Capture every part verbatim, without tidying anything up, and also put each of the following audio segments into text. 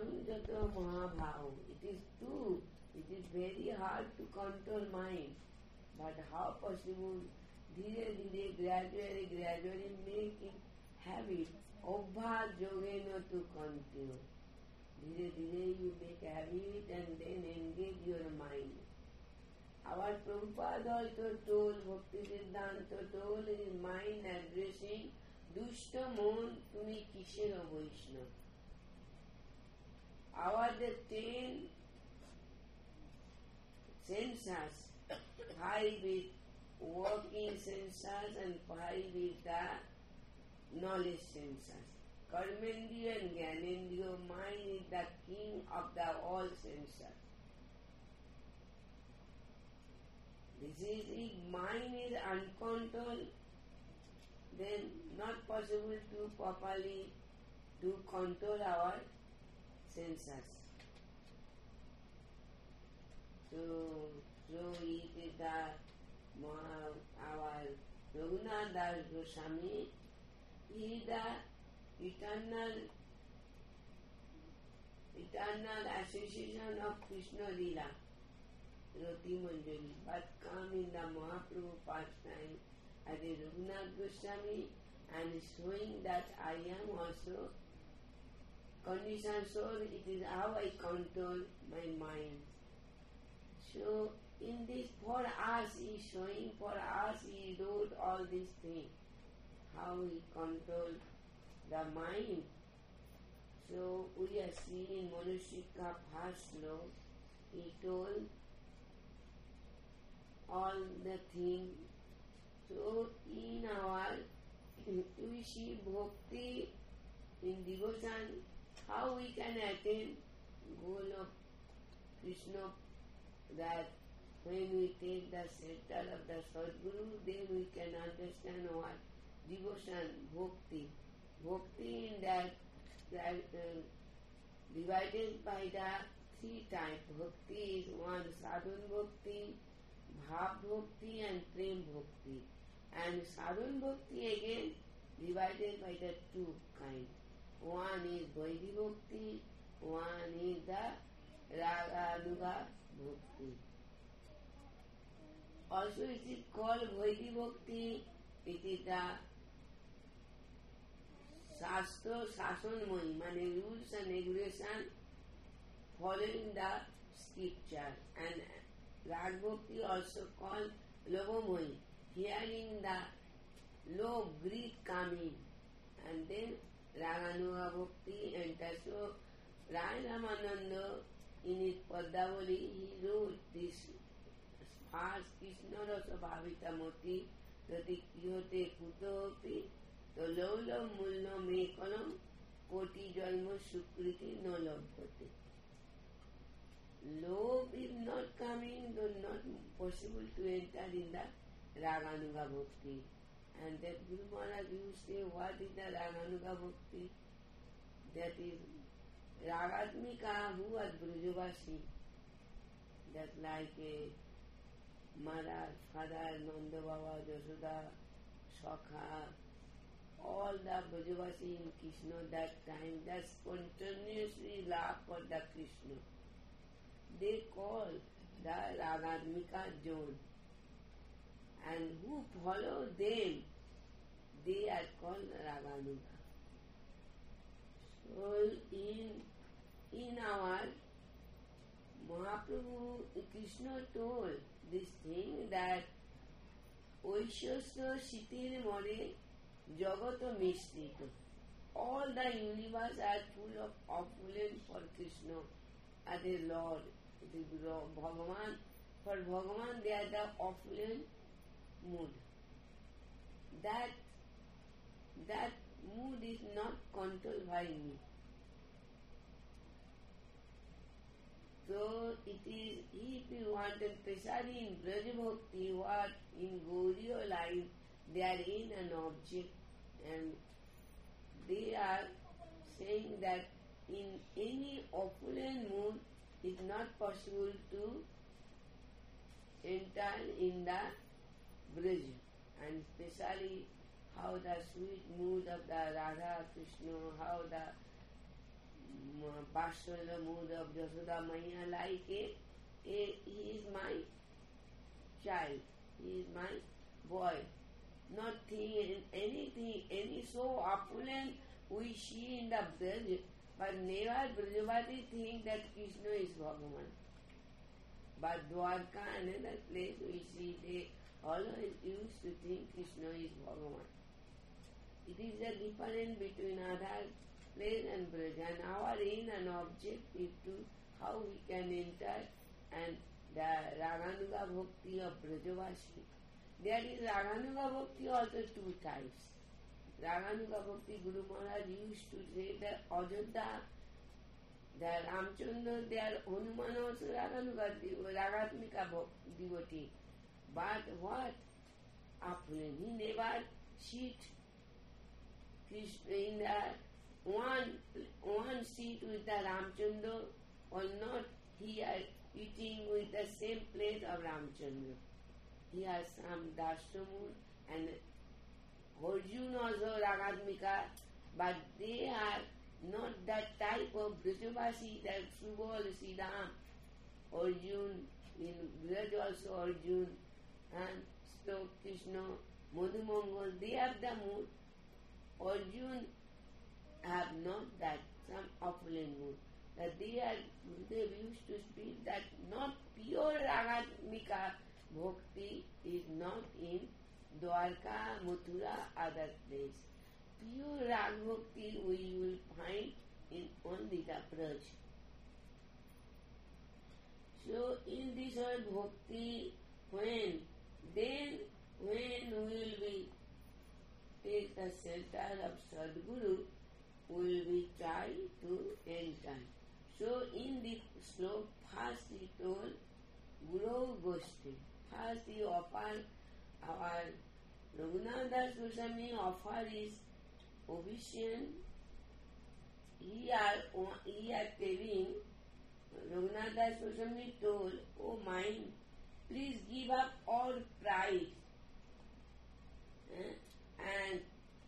Samjato Mahabhav. It is true, it is very hard to control mind. But how possible? Dhire dhire, gradually, gradually make it habit. Obha yogena to continue. Dhire dhire you make habit and then engage your mind. Our Prabhupada also told, Bhakti Siddhanta told in his mind addressing, Dushta mon tumi kisera Vaishnava. Our the ten senses, five with working senses and five with the knowledge senses. Karmendriya and Gyanendriya, mind is the king of the all senses. This is, if mind is uncontrolled, then not possible to properly to control our senses. So, so it is the our Raghunath Das Goswami, he is the eternal eternal association of Krishna Lila, Roti Manjari, but come in the Mahaprabhu pastime as a Raghunath Goswami and showing that I am also conditioned, so it is how I control my mind. So in this, for us, he is showing, for us he wrote all these things, how he controlled the mind. So we are seeing Manushika first law, he told all the things. So in our, we see bhakti in devotion, how we can attain goal of Krishna, that when we take the center of the Sadguru, then we can understand what devotion, bhakti. Bhakti in that, that uh, divided by the three types. Bhakti is one, sadhan bhakti, bhav bhakti and prem bhakti. And sadhan bhakti again divided by the two kinds. One is Vaidhi bhakti, one is the raga anuga bhakti. Also it is called Vaidhi bhakti, it is the Shastra Sasanmoyi, meaning rules and regulation following the scripture. And Rag bhakti also called Logomoyi, hearing the low greed coming. And then Raganuga bhakti, and so Rai Ramananda in his Padavali, he wrote this first Krishna Rasa Bhavita Moti, Rati Kiyote Kutopi, the Lola Mulna Mekalam, Koti Jalma Sukriti no Labhati. Love is not coming, though not possible to enter in the Raganuga bhakti. And that Guru Maharaj used to say, what is the Raganuga bhakti? That is Ragatmika who was Brajavasi. That like a mother, father, Nanda Baba, Jasoda, Sakha, all the Brajavasi in Krishna that time, that spontaneously laugh for the Krishna. They call the Ragatmika zone. And who follow them, they are called Raganuga. So in in our Mahaprabhu, Krishna told this thing that Oishasya Sitir More Jagata Mishrita. All the universe are full of opulence for Krishna as a Lord. It is Bhagavan. For Bhagavan they are the opulent mood. That that mood is not controlled by me. So it is, if you want, especially in Braj Bhakti, what in Gauriya life, they are in an object, and they are saying that in any opulent mood it is not possible to enter in the Braj, and especially how the sweet mood of the Radha Krishna, how the Vatsala mood of Yashoda Maya, like a, a, he is my child, he is my boy. Not think anything, any so opulent we see in the Braj, but never Brajavati think that Krishna is Bhagavan. But Dwarka, another place we see, they always used to think Krishna is Bhagavan. It is the difference between other place and Braj, and our aim and objective to how we can enter and the Raganuga Bhakti of Brajavasi. There is Raganuga Bhakti also two types. Raganuga Bhakti, Guru Maharaj used to say that Ajodhya, the Ramchandra, their Hanuman also Raganuga, Ragatmika devotee. But what? Opulent. He never sit in the one, one seat with the Ramchandra or not. He is eating with the same plate of Ramchandra. He has some Dastamur and Arjuna also Ragatmika, but they are not that type of Brajavasi that Subal, Siddham, Arjun, in Braj also Arjun, and Stok Krishna, Madhumangal, they have the mood. Arjun have not that, some opulent mood. That they are, they used to speak that not pure Ragatmika Bhakti is not in Dwarka, Mathura, other place. Pure Rag Bhakti we will find in only the Braj. So in this whole Bhakti, when, then when will we take the center of Sadguru, will we try to enter. So in the slok, first he told Guru Goshti. First he offered our Raghunath Goswami offer his obeisance. He are, he are telling, Raghunath Goswami told, oh mind, please give up all pride eh, and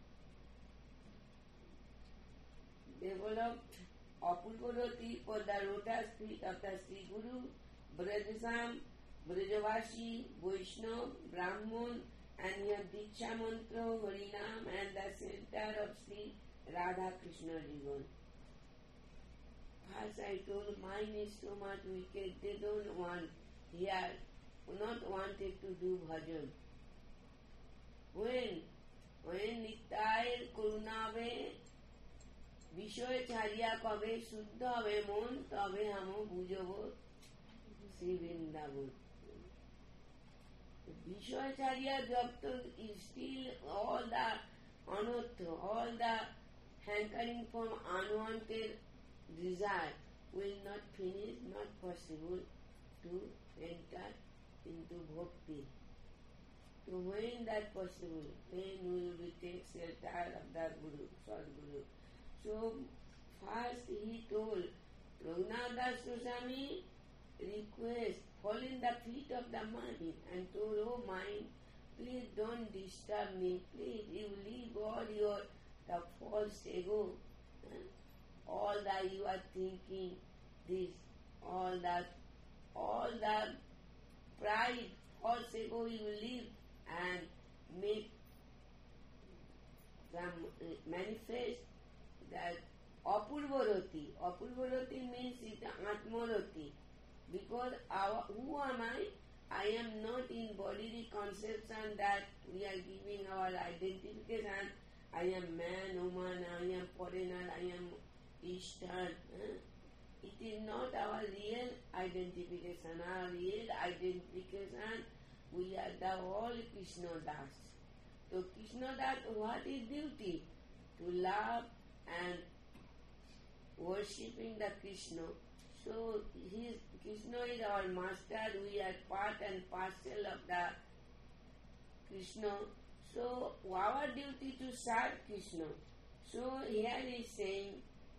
develop Apurvarati for the lotus feet of the Sri Guru, Brajasam, Brajavasi, Vaishnava, Brahman, and your Diksha Mantra, Harinam, and the center of Sri Radha Krishna Jivan. First I told, mine is so much wicked, they don't want here, not wanted to do bhajan. When, when Nitai Kurunave, বিষয় ছাড়িয়া কবে শুদ্ধ হবে মন তবে হাম বুঝব শ্রী বৃন্দাবন বিষয় ছাড়িয়া যত still all the anartha, all the hankering from unwanted desire will not finish, not possible to enter into bhakti. So when that possible, when will we take shelter of the Guru, Sadguru? So first he told Raghunath Goswami request, fall in the feet of the mind and told, oh mind, please don't disturb me, please you leave all your the false ego, eh? all that you are thinking, this, all that, all that pride, false ego you leave and make some uh, manifest that Apurvarati. Apurvarati means it's Atmarati. Because our, who am I? I am not in bodily conception that we are giving our identification. I am man, woman, I am foreigner, I am Eastern. Eh? It is not our real identification. Our real identification, we are the whole Krishna Das. So Krishna Das, what is duty? To love and worshipping the Krishna. So his, Krishna is our master, we are part and parcel of the Krishna. So our duty to serve Krishna. So here he is saying,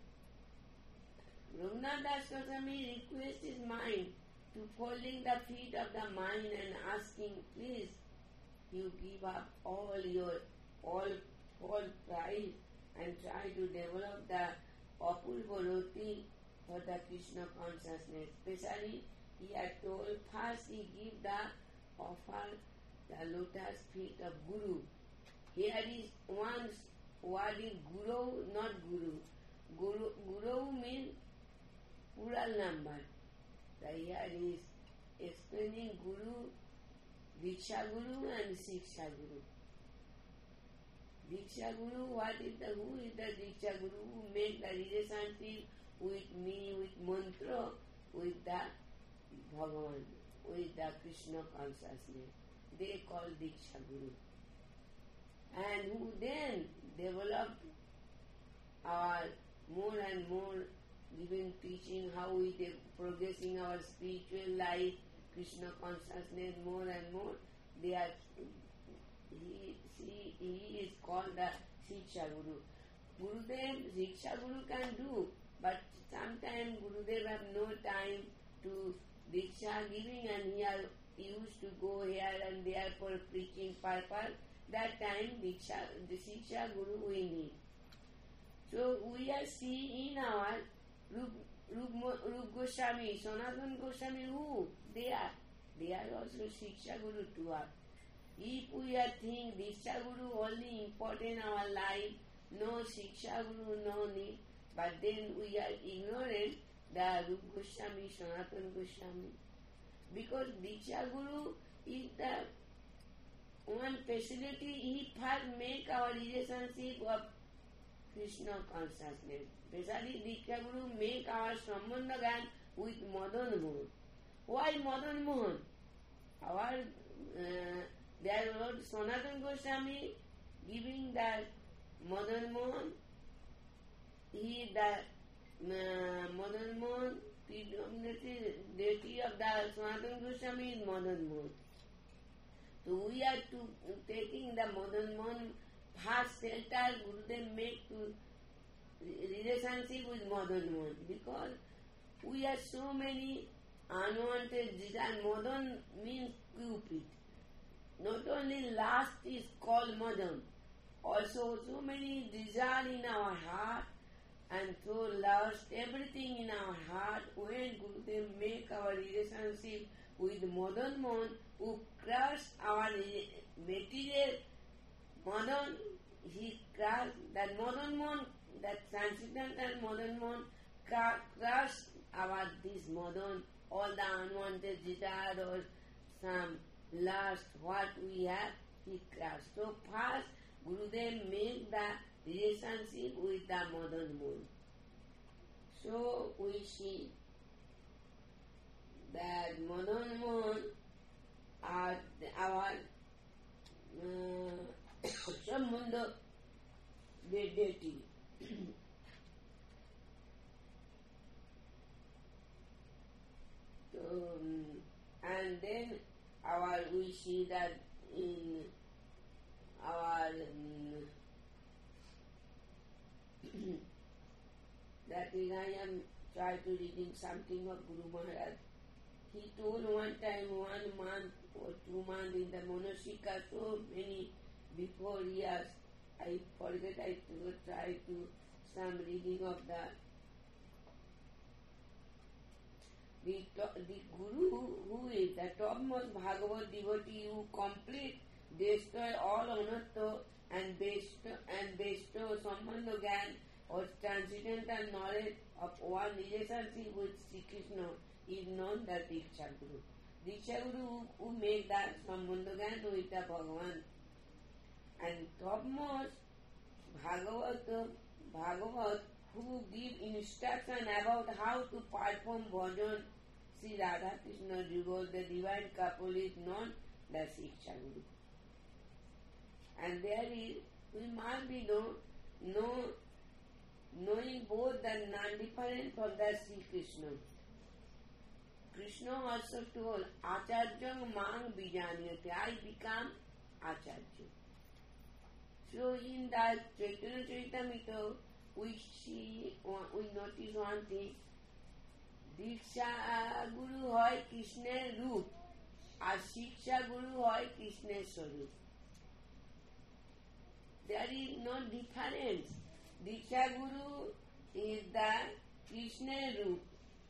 Raghunath Goswami requests his mind to folding the feet of the mind and asking, please, you give up all your, all, all pride and try to develop the apurva roti for the Krishna consciousness. Especially, he had told first he give the offer the lotus feet of Guru. Here is one word is Guru, not Guru. Guru, Guru means plural number. The here is explaining Guru, Diksha Guru and Siksha Guru. Diksha Guru, what is the, who is the Diksha Guru? Who make the relationship with me, with mantra, with the Bhagavan, with the Krishna consciousness. They call Diksha Guru. And who then developed our more and more giving teaching how we are progressing our spiritual life, Krishna consciousness more and more. They are, he, she, he is called the Siksha Guru. Gurudev, Siksha Guru can do, but sometimes Gurudev have no time to Diksha giving and he are used to go here and there for preaching purpose. That time Diksha, the Siksha Guru we need. So we are seeing in our Rup, Rup, Rup Goswami, Sanatana Goswami, who? They are. They are also Siksha Guru to us. If we are think Diksha Guru only important in our life, no Siksha Guru, no need, but then we are ignorant the Rup Goswami, Sanatana Goswami. Because Diksha Guru is the one facility, he first make our relationship of Krishna consciousness. Basically, Diksha Guru make our Sambandha Gyan with Madan Mohan. Why Madan Mohan? Our, uh, their Lord Sanatana Goswami giving that Madan Mohan, he the uh, Madan Mohan, the deity of the Sanatana Goswami is Madan Mohan. So we are to taking the Madan Mohan first shelter Gurudev make to relationship with Madan Mohan, because we are so many unwanted desire. Madan means Cupid. Not only last is called Madan, also so many desire in our heart and so lust, everything in our heart. When Gurudev make our relationship with Madan Mohan, who crush our material Madan, he crushed that Madan Mohan, that transcendental Madan Mohan, crushed our this Madan, all the unwanted desire or some lust, what we have, he crushed. So first, Gurudev made the relationship with the Madan Mohan. So we see that Madan Mohan are our uh, Sambandha deity. So, um, and then our we see that in our um, that is I am trying to reading something of Guru Maharaj. He told one time, one month or two months in the Manasika, so many before years, I forget, I to try to some reading of the the, the Guru who is the topmost Bhagavad devotee who complete, destroy all anartha and bestow and bestow Sambandha Gyan or transcendental knowledge of one relationship with Sri Krishna is known as Diksha Guru. Diksha Guru who, who make that Sambandha Gyan with the Bhagavan. And topmost Bhagavad, Bhagavad who give instruction about how to perform bhajan, Sri Radha Krishna Jugal, the divine couple is known as Siksha Guru. And there is, we must be know, know, knowing both the non-different from the Sri Krishna. Krishna also told, Acharya mang bijaniyate, I become Acharya. So in that Chaitanya Charitamrita, we see, we notice one thing, Diksha Guru hoy Krishna's roop, and Siksha Guru hoy Krishna's swarup. There is no difference. Diksha Guru is the Krishna Roop.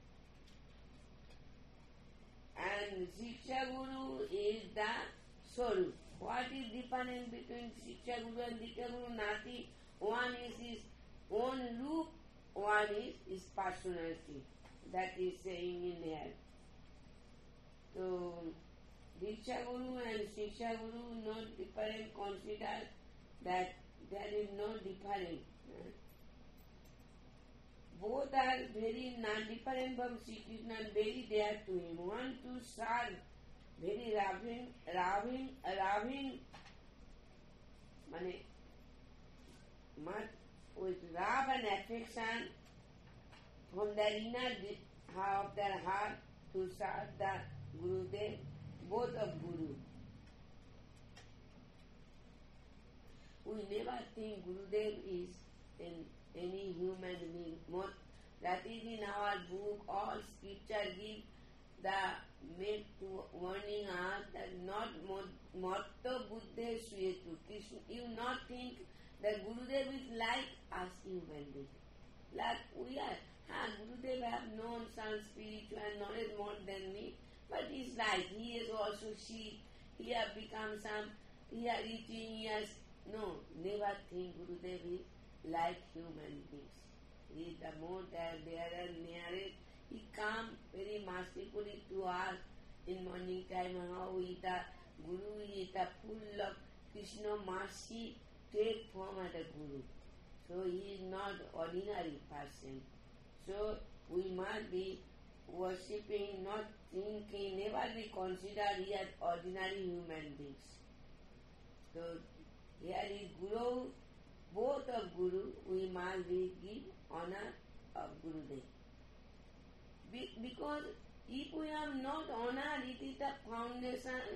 And Shiksha Guru is the Swarup. What is difference between Shiksha Guru and Diksha Guru? Nothing. One is his own Roop, one is his personality. That is saying in here. So, Diksha Guru and Shiksha Guru, no different, consider that there is no difference. Both are very non-different from Sri Krishna and very dear to him. One to serve, very loving, loving, loving, mane, with love and affection from the inner of their heart to serve the Gurudev, both of Guru. We never think Gurudev is in any human being. That is in our book, all scripture give the make to warning us that not Matta Buddha Shuyetu. You not think that Gurudev is like us human beings. Like we are. Ah, Gurudev have known some spiritual knowledge more than me, but he's like, he is also she, he has become some, he has reaching, he has, no, never think Gurudev is like human beings. He is the more there, there and nearest. He come very mercifully to us in morning time, how he the Guru is the full of Krishna mercy, take form as a Guru. So he is not ordinary person. So we must be worshipping, not thinking, never be considered he as ordinary human beings. So here is Guru, both of Guru, we must be give honor of Gurudev. Be, because if we have not honor, it is the foundation,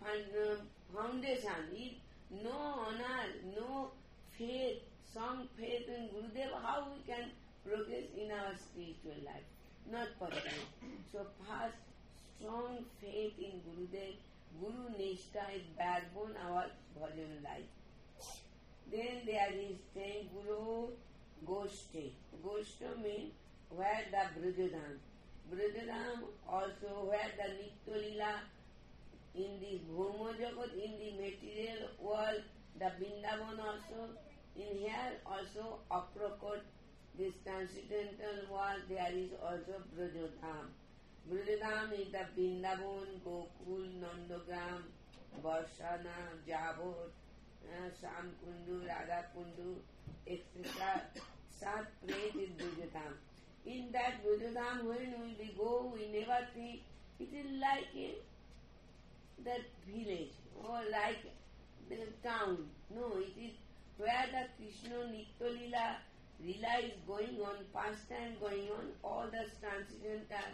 foundation. If no honor, no faith, strong faith in Gurudev, how we can progress in our spiritual life? Not possible. So first, strong faith in Gurudev, Guru Nishtha is backbone our bhajan life. Then there is saying Guru Goshti. Goshti means where the Brajadham. Brajadham also where the Nitya Lila in this Bhuma Jagat, in the material world, the Vrindavan also, in here also Aprakot, this transcendental world, there is also Brajadham. Brajadham is the Vrindavan, Gokul, Nandagram, Varsana, Javot, uh, Sam Kundu, Radha Kundu, et cetera. Sat place is Brajadham. In that Brajadham, when we go, we never think it is like a, that village or like the town. No, it is where the Krishna Nitya Lila, Lila is going on, pastime going on, all the transcendental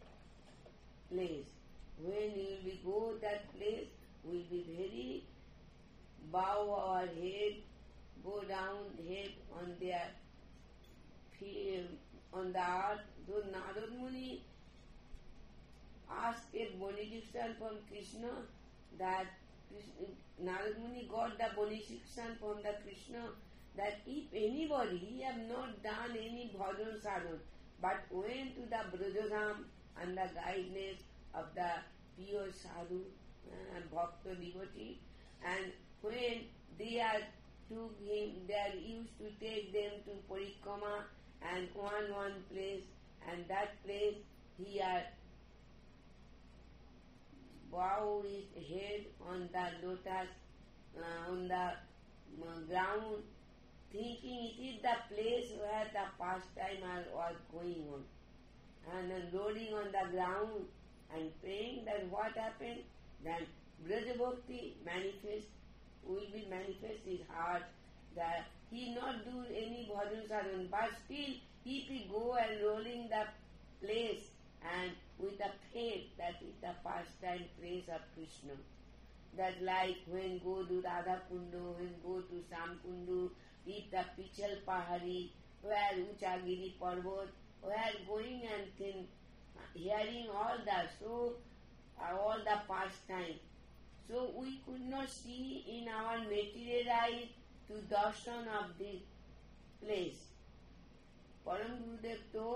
place. When we will go that place, we will be very bow our head, go down head on their feet, on the earth. So Narad Muni asked a benediction from Krishna, that Krishna, Narad Muni got the benediction from the Krishna that if anybody, he have not done any bhajan sadhan, but went to the Brajadham under guidance of the pure sadhu and uh, bhakta devotee, and when they are took him, they are used to take them to Parikrama and one one place, and that place he had bowed his head on the lotus, uh, on the uh, ground, thinking it is the place where the pastime was going on, and then rolling on the ground and praying that what happened, then Braja Bhakti manifest, will be manifest his heart, that he not do any bhajan sadhan, but still if he go and rolling the place and with the faith that is the pastime place of Krishna. That like when go to Radha Kundu, when go to Sam Kundu, if the Pichal Pahari, where Uchagiri Parvat, where going and then hearing all the so uh, all the pastime. So we could not see in our material eyes to darshan of this place. Param Gurudev told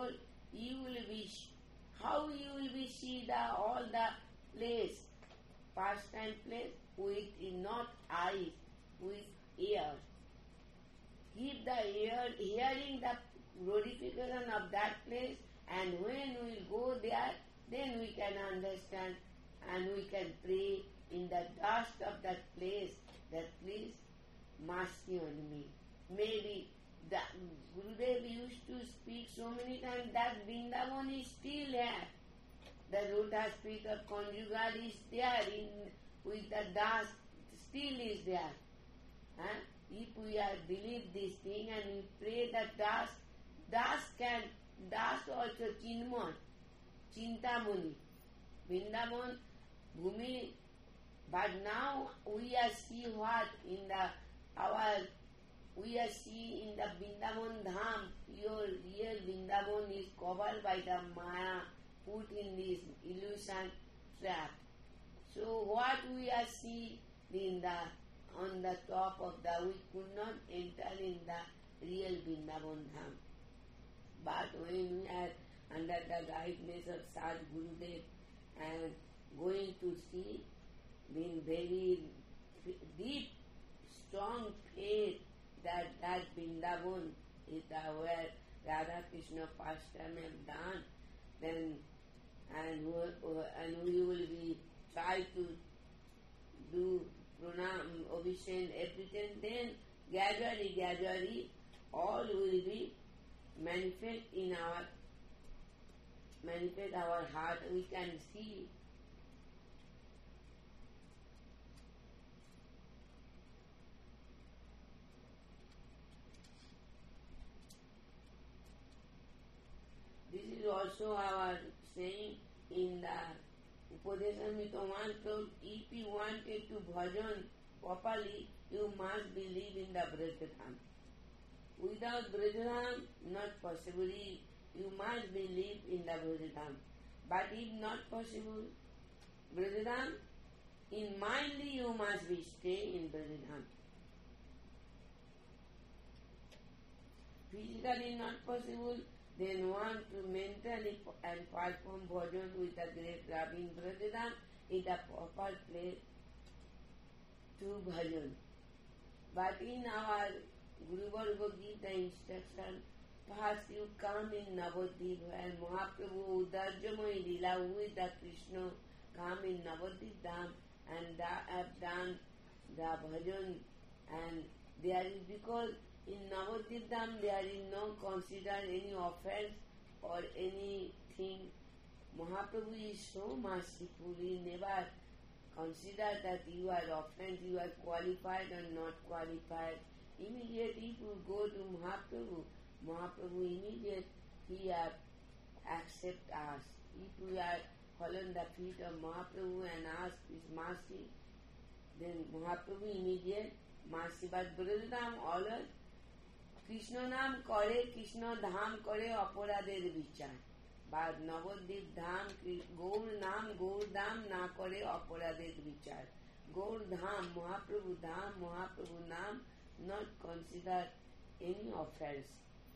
you will be, how you will be see the all the place, pastime place with not eyes, with ear. Keep the ear, hearing the glorification of that place, and when we go there, then we can understand and we can pray in the dust of that place, that please mercy on me. Maybe the Gurudev used to speak so many times that Vrindavan is still there. The lotus feet of conjugal is there in with the dust, still is there. Huh? If we are believe this thing and we pray that dust, dust can, dust also Chinman, Chintamuni, Vrindavan, Bhumi. But now we are see what in the our we are see in the Vrindavan Dham, your real Vrindavan is covered by the Maya, put in this illusion trap. So what we are see in the on the top of the, we could not enter in the real Vrindavan Dham. But when we are under the guidance of Sad Gurudev and going to see, being very deep, strong faith that that Vrindavan is the where Radha Krishna pastime have done, then and we, and we will be try to do pranam, obeisance, everything, then gradually, gradually all will be manifest in our manifest our heart. We can see. This is also our saying in the Upadeshamrita mantra. If you wanted to bhajan properly, you must believe in the Brajadham. Without Brajadham, not possible. You must believe in the Brajadham. But if not possible, Brajadham, in mindly you must be stay in Brajadham. Physically not possible, then want to mentally and perform bhajan with a great love in Brajadham in the proper place to bhajan. But in our Guru Varga give the instruction, first you come in Navadvip where Mahaprabhu Udarjamay Lila with the Krishna come in Navadvip Dham and have done the bhajan, and there is because in Navadvip Dham there is no consider any offense or anything. Mahaprabhu is so merciful, he never consider that you are offense, you are qualified or not qualified. Immediately if you go to Mahaprabhu, Mahaprabhu immediately he uh, accept us. If we are following the feet of Mahaprabhu and ask his mercy, then Mahaprabhu immediate mercy. But Brajadham always Krishna naam kare, Krishna dham kare aparadher vichar. But Navadvip dham, Gaur naam, Gaur dham na kare aparadher vichar. Gaur dham, Mahaprabhu dham, Mahaprabhu naam, not consider any offense.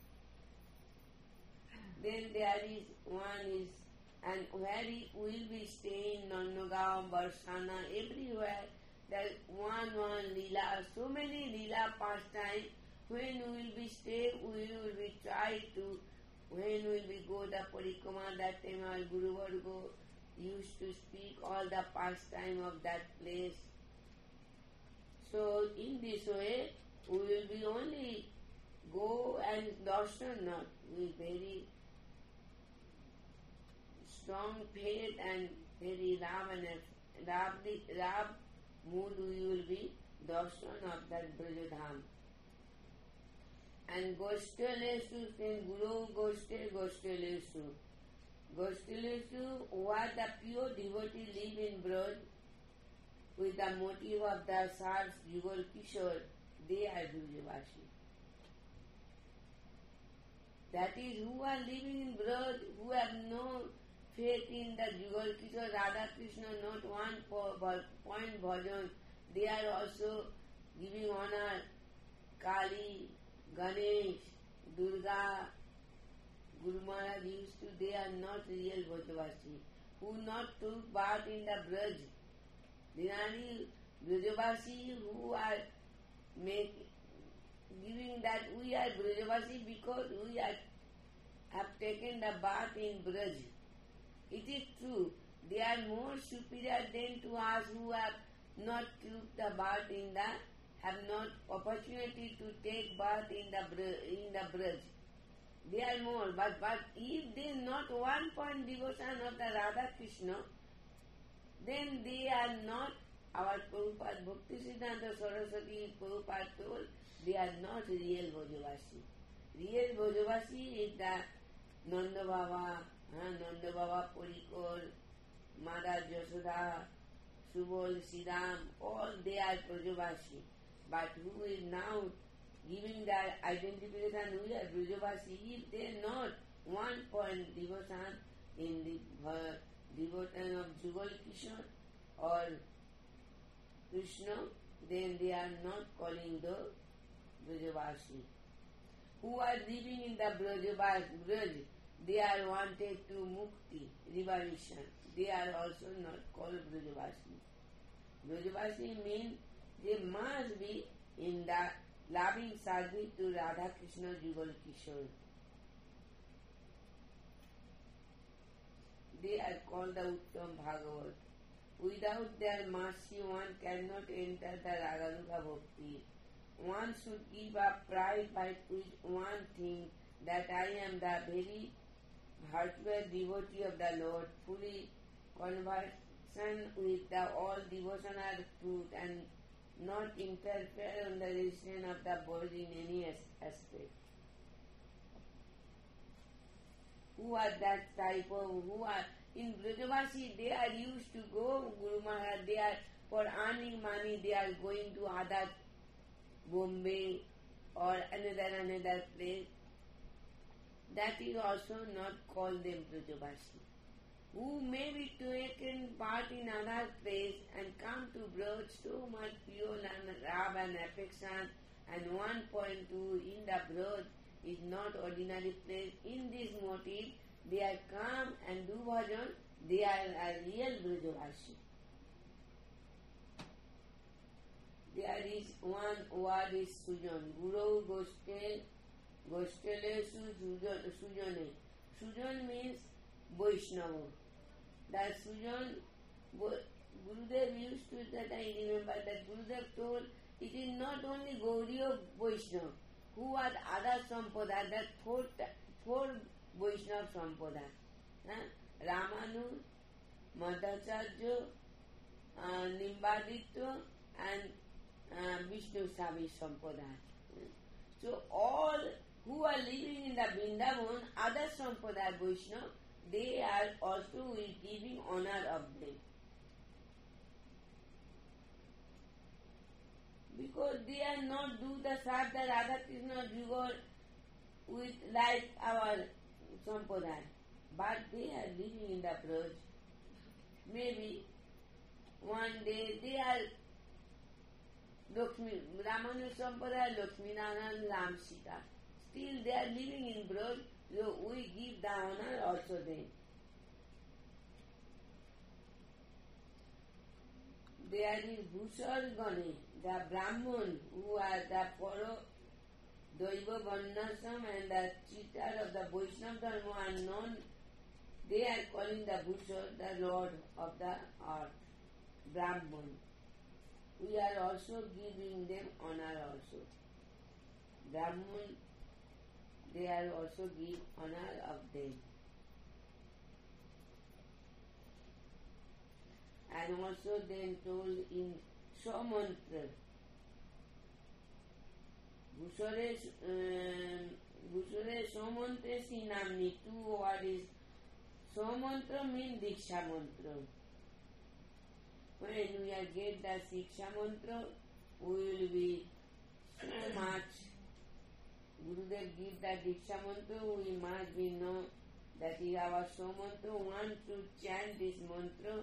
Then there is one is, and where he will be staying, Nandagaon, Barsana, everywhere, there one one lila, so many lila pastime. When we will be stay, we will be try to, when we will be go the Parikrama, that time our Guru Varga used to speak all the pastime of that place. So in this way, we will be only go and darshan, not with very strong faith and very Ram and Rab, Rab mood we will be darshan of that Brajadham. And Goshtelesu, then Guru Goshte Goshtelesu. Goshtelesu, what the pure devotee live in Braj with the motive of the Sars Yugal Kishore, they are Brajavashi. That is, who are living in Braj, who have no faith in the Yugal Kishore, Radha Krishna, not one point bhajan, they are also giving honor, Kali, Ganesh, Durga. Guru Maharaj used to are not real Brajavasi, who not took part in the Braj. There are Brajavasi who are make, giving that we are Brajavasi because we are, have taken the bath in Braj. It is true, they are more superior than to us who have not took the bath in the, have not opportunity to take bath in the in the Braj. They are more, but, but if there is not one point devotion of the Radha Krishna, then they are not, our Prabhupada Bhakti Siddhanta Saraswati Prabhupada told, they are not real Brajavasi. Real Brajavasi is the Nanda Baba, uh, Nanda Baba Parikar, Mada Jasoda, Subal, Siddham, all they are Brajavasi. But who is now giving that identification, we are Brajavasi, if they are not one point devotion in the uh, devotion of Jugal Kishore or Krishna, then they are not calling the Brajavasi. Who are living in the Brajavasi, Braj, they are wanted to mukti, liberation. They are also not called Brajavasi. Brajavasi means they must be in the loving service to Radha Krishna Jugal Kishore. They are called the Uttam Bhagavat. Without their mercy, one cannot enter the Raganuga Bhakti. One should give up pride by which one thinks that I am the very virtuous devotee of the Lord, fully conversant with the all devotional truth and not interfere in the decision of the body in any aspect. Who are that type of, who are, in Brajavasi they are used to go, Guru Maharaj, they are, for earning money they are going to other Bombay or another another place. That is also not called them Brajavasi. Who may be taken part in another place and come to Braj so much pure love and affection, and one point two in the Braj is not ordinary place. In this motive, they are come and do bhajan, they are a real Brajavasi. There is one word is Sujan. Guru Gostel, Gostelesu Sujane. Sujan means Vaishnava. That Sujan, Gurudev used to, that I remember, that Gurudev told, it is not only Gauriya Vaishnava, who are other Sampada, that four, four Vaishnava Sampada. Huh? Ramanu, Madhacharya, uh, Nimbaditya, and uh, Vishnu Savi Sampada. So all who are living in the Vrindavan, other Sampada Vaishnava, they are also giving honor of them. Because they are not do the Sadha Radha Krishna Jugal with like our Sampradaya, but they are living in the Braj. Maybe one day they are Lakshmi, Ramanu Sampradaya, Lakshmi Narayan, Ram Sita. Still they are living in Braj, so we give the honor also them. There is Bhushar Gane, the Brahman, who are the Paro Daiva Varnasam and the cheater of the Vaishnava Dharma are known. They are calling the Bhushar the Lord of the earth, Brahman. We are also giving them honor also. Brahman, they are also give honor of them. And also then told in Samantra, Bhushare Bhushare Samantra Sinamni, two words. Samantra means Diksha Mantra. When we are get the Siksha Mantra, we will be so much. Gurudev give the Diksha Mantra, we must be know that is our Samantra. Want to chant this mantra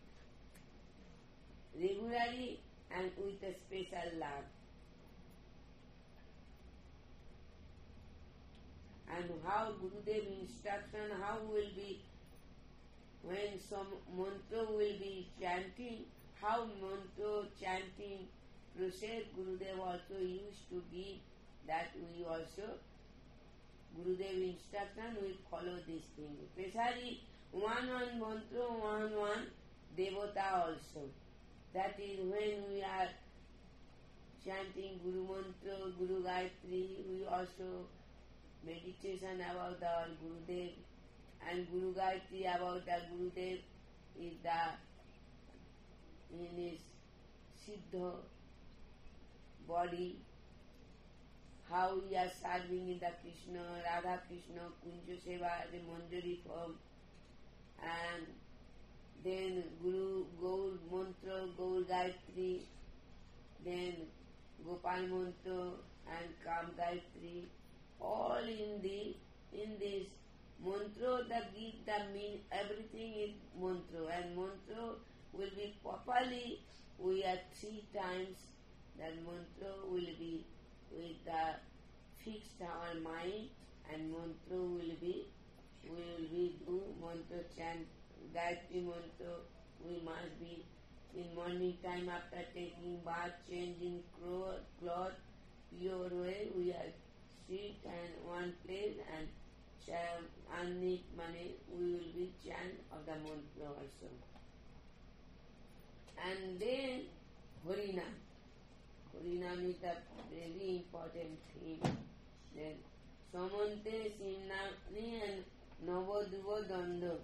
regularly and with a special love. and how Gurudev instruction, how will be, when some mantra will be chanting, how mantra chanting process Gurudev also used to give, that we also, Gurudev instruction, we follow this thing. Especially one one mantra, one one devata also. That is when we are chanting Guru Mantra, Guru Gayatri, we also meditation about our Gurudev, and Guru Gayatri about the Gurudev is the in his Siddha body, how we are serving in the Krishna, Radha Krishna, Kunja Seva, the Manjari form, and then Guru Gaur Mantra, Gaur Gayatri, then Gopal Mantra and Kam Gayatri, all in the in this mantra, the give the mean, everything is mantra, and mantra will be properly, we are three times, that mantra will be with the fixed our mind, and mantra will be, we will be do mantra chant, Gayatri mantra, we must be in morning time after taking bath, changing cloth, cloth pure way, we are sit and one place and chant, unneat money, we will be chant of the mantra also. And then Harinam. Harinam is a very important thing. Then Samante, Simnani and Navaduva Danda.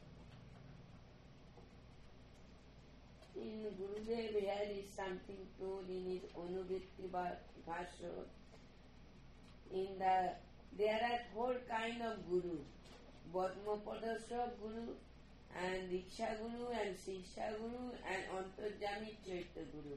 In Gurudev here is something told in his Anuvritti Bhashya. In the, there are four kind of Guru. Bodmapadasya Guru, and Diksha Guru, and Shiksha Guru, and Antarjami Chaitya Guru.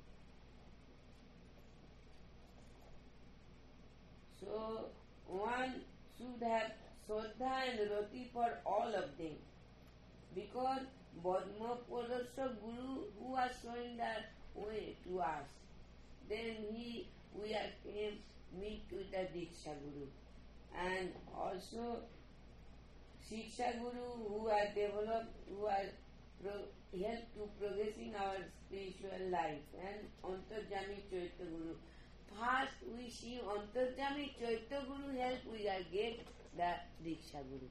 So, one should have Shraddha and Rati for all of them. Because Bodmapadasya Guru, who was showing the way to us, then he, we are came meet with the Diksha Guru. And also Shiksha Guru, who are developed, who are pro- help to progressing our spiritual life, and Antarjami Chaitya Guru. First we see Antarjami Chaitya Guru help, we are get the Diksha Guru.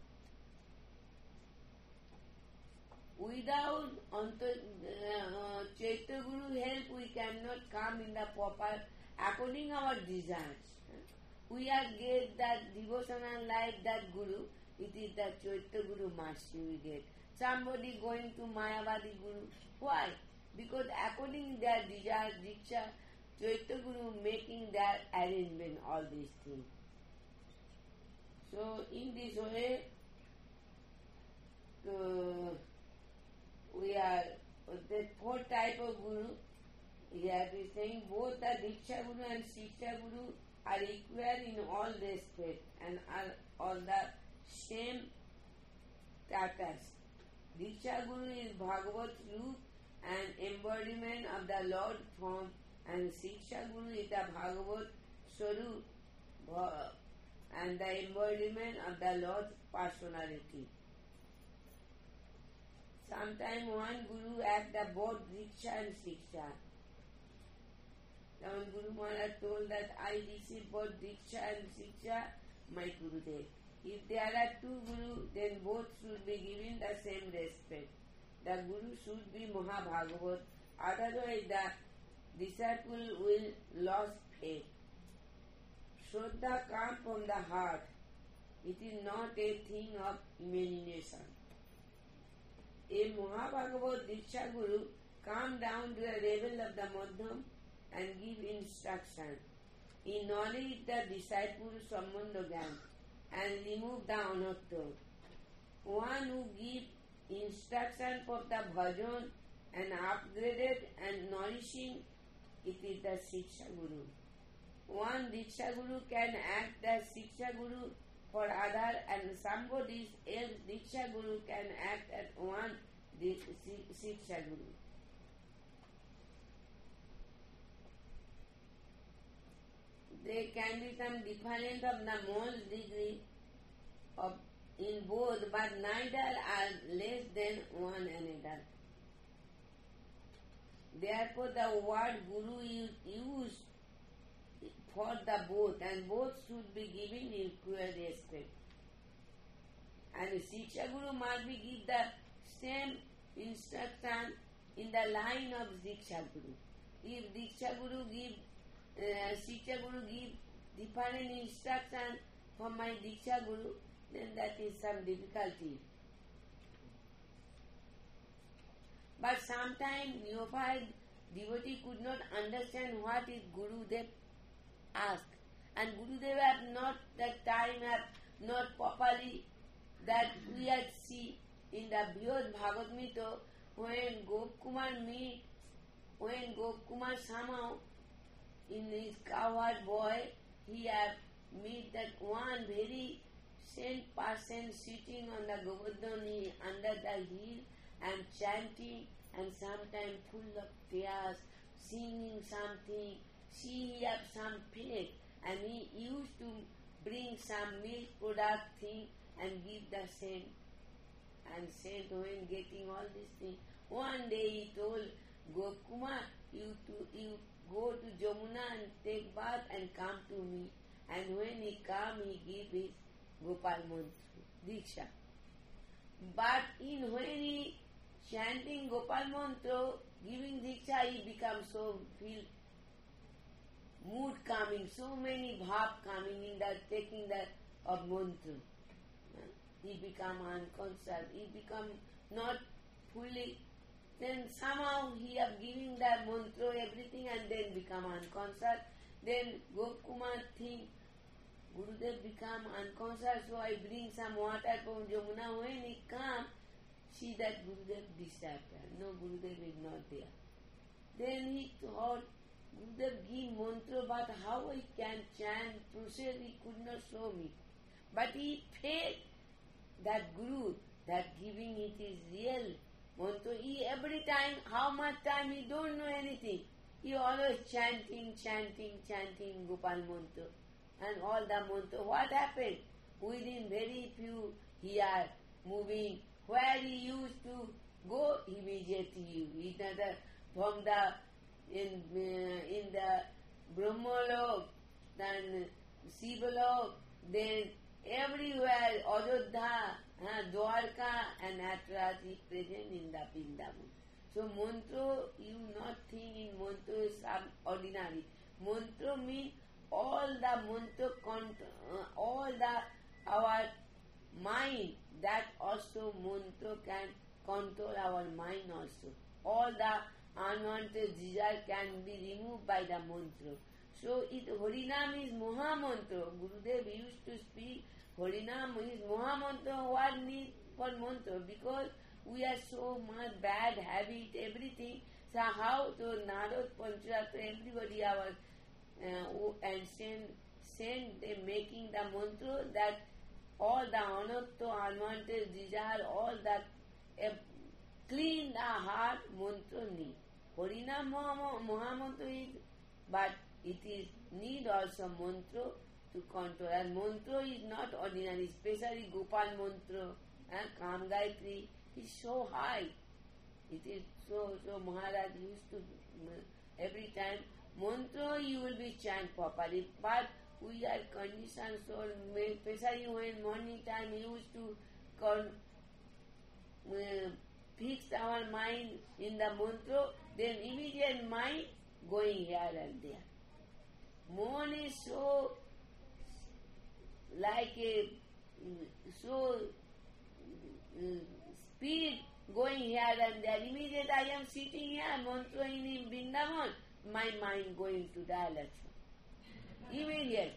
Without Antar, uh, Chaitya Guru help, we cannot come in the proper, according our desires. We are get that devotional life, that Guru, it is the Chaitya Guru mercy we get. Somebody going to Mayavadi Guru, why? Because according their desire, Diksha, Chaitya Guru making their arrangement, all these things. So in this way, uh, we are, the four type of Guru, here we are saying both the Diksha Guru and Shiksha Guru are equal in all respect and are all the same status. Diksha Guru is Bhagavat Roop and embodiment of the Lord form, and Shiksha Guru is the Bhagavat Swarup and the embodiment of the Lord's personality. Sometimes one Guru acts the both Diksha and Shiksha. Now Guru Maharaj told that I receive both Diksha and Shiksha, my Gurudev. If there are two Guru, then both should be given the same respect. The Guru should be Mahabhagavat, otherwise the disciple will lose faith. Shraddha comes from the heart. It is not a thing of imagination. A Mahabhagavat Diksha Guru come down to the level of the Madhyam and give instruction. In knowledge the disciple Sambandha Gyan and remove the anartha. One who gives instruction for the bhajan and upgraded and nourishing, it is the Shiksha Guru. One Diksha Guru can act the Shiksha Guru for other, and somebody else Diksha Guru can act as one Shiksha Guru. They can be some different of the most degree, of in both, but neither are less than one another. Therefore, the word Guru is used for the both, and both should be given equal respect. And Shiksha Guru must be give the same instruction in the line of Diksha Guru. If Diksha Guru give, uh, Shiksha Guru give different instruction from my Diksha Guru, then that is some difficulty. But sometimes neophyte devotee could not understand what is Gurudev asked. And Gurudev have not that time, have not properly that we had see in the Brihad Bhagavad-gita when Gopkumar meet, when Gopkumar somehow in his cowherd boy, he have meet that one very saint person sitting on the Govardhani under the hill and chanting and sometimes full of tears, singing something. She have some faith and he used to bring some milk product thing and give the saint. And saint when getting all these things, one day he told Gopkumar, you to you go to Jamuna and take bath and come to me. And when he come, he give his Gopal Mantra, Diksha. But in when he chanting Gopal Mantra, giving Diksha, he becomes so feel mood coming, so many bhav coming in that taking that of mantra. He become unconscious, he become not fully, then somehow he have giving that mantra, everything, and then become unconscious. Then Gopkumar think, Gurudev become unconscious, so I bring some water from Jamuna. When he come, see that Gurudev disappeared. No, Gurudev is not there. Then he thought, Gurudev give mantra, but how I can chant, process, he could not show me. But he felt that Guru, that giving it is real mantra. He every time, how much time, he don't know anything. He always chanting, chanting, chanting Gopal mantra. And all the mantra. What happened? Within very few years, moving, where he used to go, immediately he another from the in uh, in the Brahmalok, then Sivalok, then everywhere, Ajodhya, uh, Dwarka and Atras is present in the Vrindavan. So mantra, you not think in mantra is some ordinary. Mantra means all the mantra, uh, all the our mind, that also mantra can control our mind also. All the unwanted desire can be removed by the mantra. So it Harinam is Maha Mantra. Gurudev used to speak Harinam is Maha Mantra. What need for mantra? Because we are so much bad habit, everything. So how to Narad Pancharatra, everybody our uh, and send send them making the mantra that all the anatto, unwanted desire, all that uh, clean the heart mantra need. Harinam Maha Mantra is, but it is need also mantra to control. And mantra is not ordinary, especially Gopal mantra and Kam Gayatri is so high. It is so, so Maharaj used to, every time, mantra you will be chant properly, but we are conditioned so, especially when morning time used to con, uh, fix our mind in the mantra, then immediate mind going here and there. Moon is so like a so uh, speed going here and there. Immediate I am sitting here, mantra in Vrindavan, my mind going to direction. Immediate.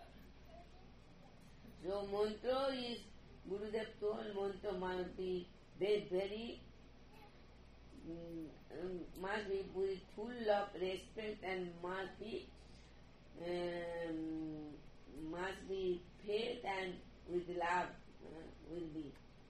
So mantra is, Gurudev told, mantra must be very, very um, must be with full of respect and must be um, must be faith and with love uh, will be.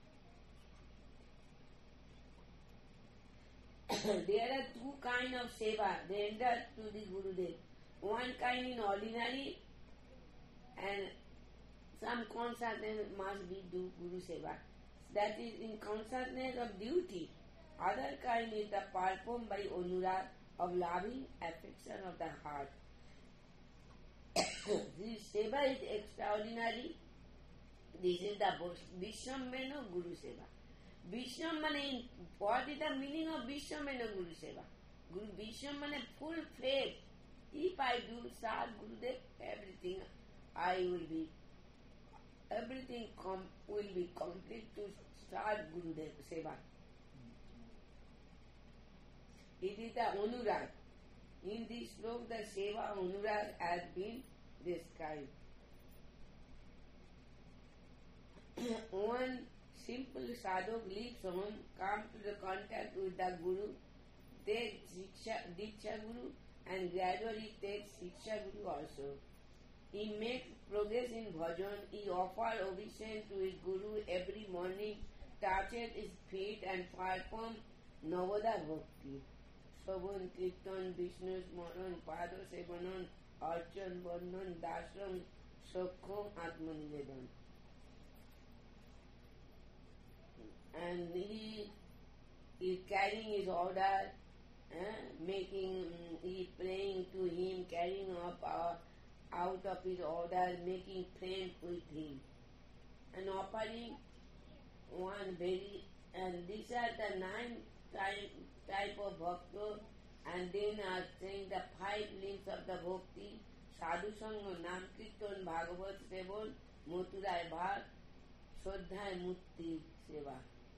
There are two kinds of seva. They enter to the Gurudev. One kind in ordinary and some consciousness must be do Guru Seva. That is in consciousness of duty. Other kind is the performed by Anurag of loving affection of the heart. This Seva is extraordinary. This is the Vishwameno Guru Seva. Vishwam means, what is the meaning of Vishwameno Guru Seva? Guru Vishwam means full faith. If I do Sad Gurudev, everything I will be, everything com- will be complete to Sad Gurudev Seva. It is the Anurag. In this sloka, the Seva Anurag has been described. One simple sadhak leaves home, comes to the contact with the Guru, takes Diksha, Diksha Guru, and gradually takes Shiksha Guru also. He makes progress in bhajan, he offers obeisance to his Guru every morning, touches his feet and performs Navada Bhakti. Shravan, Kirtan, Vishnu Smaran, Pada Sevanan, Archan, Bandhan, Dasram, Sakho, Atmanivedan. And he is carrying his order, eh, making, he praying to him, carrying up uh, out of his order, making friends with him, and offering one very, and these are the nine type, type of bhakta, and then are saying the five limbs of the bhakti, sadhu sangha, nam kirtan, bhagavat sevan, moturai bhag, shraddha mukti seva.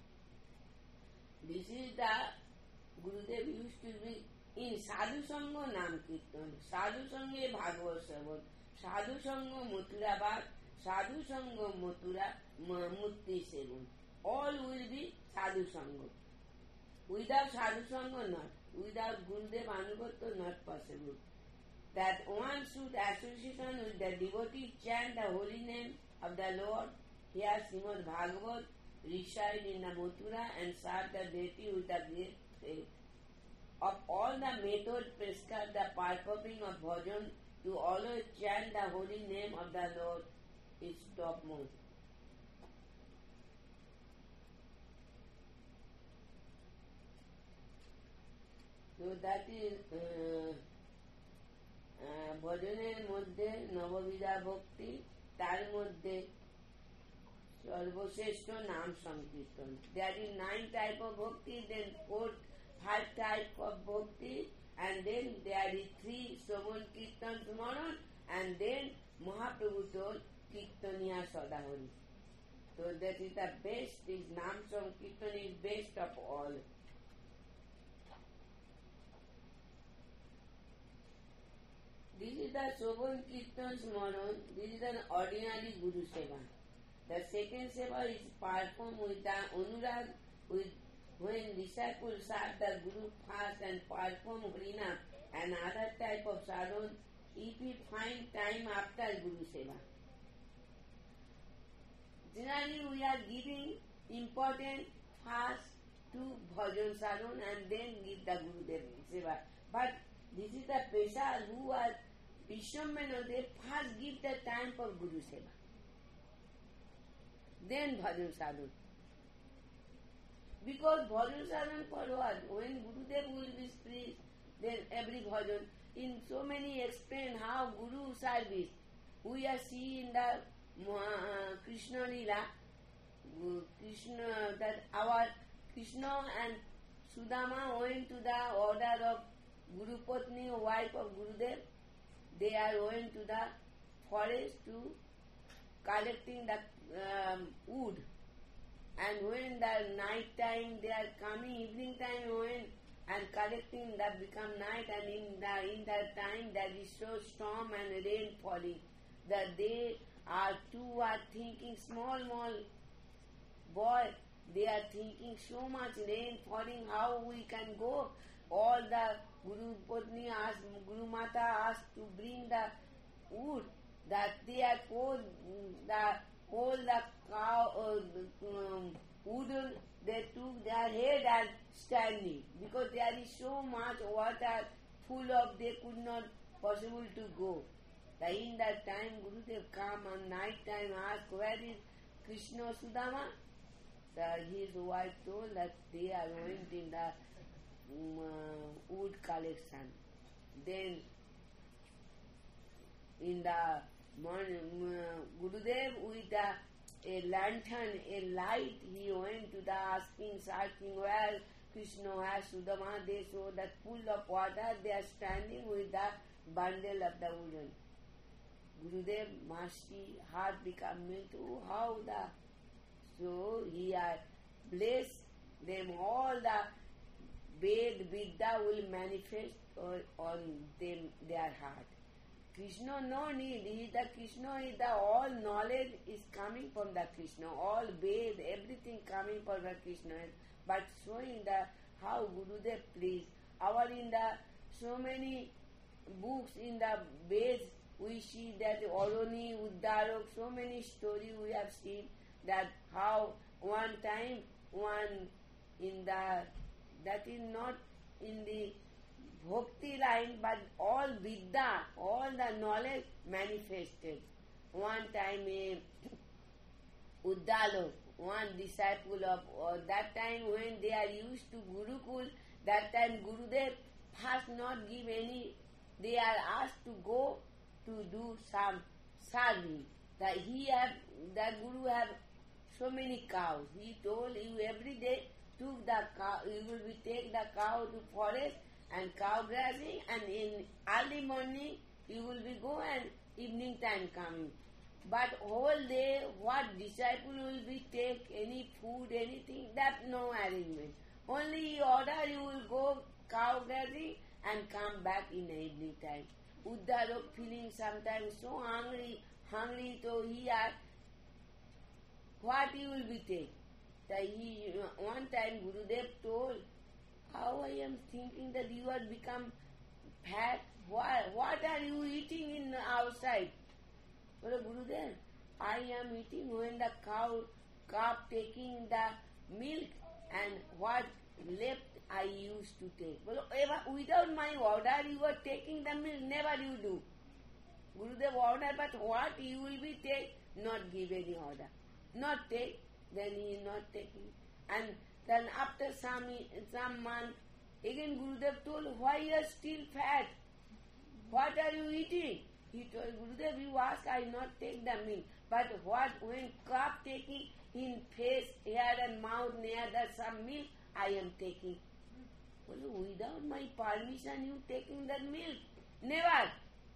This is the Gurudev used to be in Sadhu Sangha Nam Kirtan, Sadhu Sangha Bhagavad Sevan, Sadhu Sangha Mathura Bhag, Sadhu Sangha Mathura Mukti Sevan. All will be Sadhu Sangha. Without Sadhu Sangha not. Without Gurudev Anugatya not possible. That one should association with the devotee chant the holy name of the Lord. Here Srimad Bhagavat reside in the Mathura and serve the deity with the great faith. Of all the methods prescribed the performing of bhajan, to always chant the holy name of the Lord is topmost. So that is uh, uh, bhajaner মধ্যে নববিধা ভক্তি, তার মধ্যে সর্বশ্রেষ্ঠ নাম সংকীর্তন. There is nine type of bhakti, then four, five type of bhakti, and then there is three Shravan Kirtan Smaran, and then Mahaprabhu told Kirtaniya Sadahari. So that is the best, is Nam Sankirtan is best of all. This is the Shravan Kirtan Smaran, this is an ordinary Guru Seva. The second seva is performed with the Anurag, with when disciples serve the Guru fast and perform Harinam and other type of sadhana, if we find time after Guru Seva. Generally we are giving important fast to bhajan sadhana and then give the Gurudev Seva. But this is the Pesha who are Vishwameno, they first give the time for Guru Seva. Then bhajan sadhana. Because bhajan sadhana for what? When Gurudev will be preached, then every bhajan. In so many explain how Guru service. We are seeing the uh, Krishna Lila, Krishna, that our Krishna and Sudama went to the order of Guru Patni, wife of Gurudev. They are going to the forest to collecting the um, wood, and when the night time they are coming, evening time when and collecting, that become night, and in the in that time there is so storm and rain falling that they are two are thinking, small small boy, they are thinking so much rain falling, how we can go. All the Guru Patni asked, Guru Mata asked to bring the wood, that they are told the all the cow uh, um, wooden, they took their head and standing, because there is so much water full of, they could not possible to go. That in that time Gurudev come on night time, ask where is Krishna Sudama? So his wife told that they are went in the um, uh, wood collection. Then in the morning, uh, Gurudev with a, a lantern, a light, he went to the asking, searching where Krishna, where Sudama. They saw that pool of water, they are standing with the bundle of the wooden. Gurudev, mercy, heart become melted. How the so he had blessed them, all the Ved Vidya will manifest on, on them, their heart. Krishna no need, he the Krishna is the all knowledge is coming from the Krishna, all Ved, everything coming from the Krishna, but showing the how Gurudev pleased. Our in the so many books in the Veds we see that Aroni, Uddarok, so many stories we have seen that how one time one in the, that is not in the bhakti line but all vidya, all the knowledge manifested. One time a Uddalok, one disciple of, or that time when they are used to Gurukul, that time Gurudev first not give any, they are asked to go to do some serving. That he have, that Guru have so many cows. He told you every day took the cow, you will be take the cow to forest and cow grazing, and in early morning you will be go and evening time coming. But whole day what disciple will be take any food, anything, that no arrangement. Only order you will go cow grazing and come back in the evening time. Uddarok feeling sometimes so hungry, hungry, so he asked, what he will be take? That he, one time Gurudev told, how I am thinking that you have become fat. What, what are you eating in outside? Well, Gurudev, I am eating when the cow, calf taking the milk, and what left I used to take. Well, without my order you are taking the milk, never you do. Gurudev order, but what you will be take, not give any order. Not take, then he is not taking. And then after some some month, again Gurudev told, why you are still fat? What are you eating? He told, Gurudev, you ask, I not take the milk. But what, when calf taking in face, hair and mouth near the some milk, I am taking. Well, without my permission, you taking that milk? Never.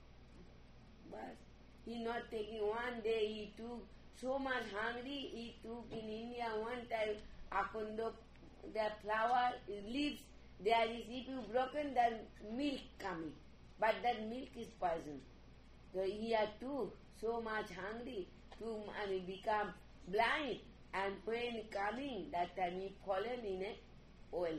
But he not taking. One day he took so much hungry, he took in India one time akundo, the flower leaves, there is, if you broken, then milk coming. But that milk is poison. So he had took so much hungry, took and he become blind. And when coming, that time he fallen in a oil.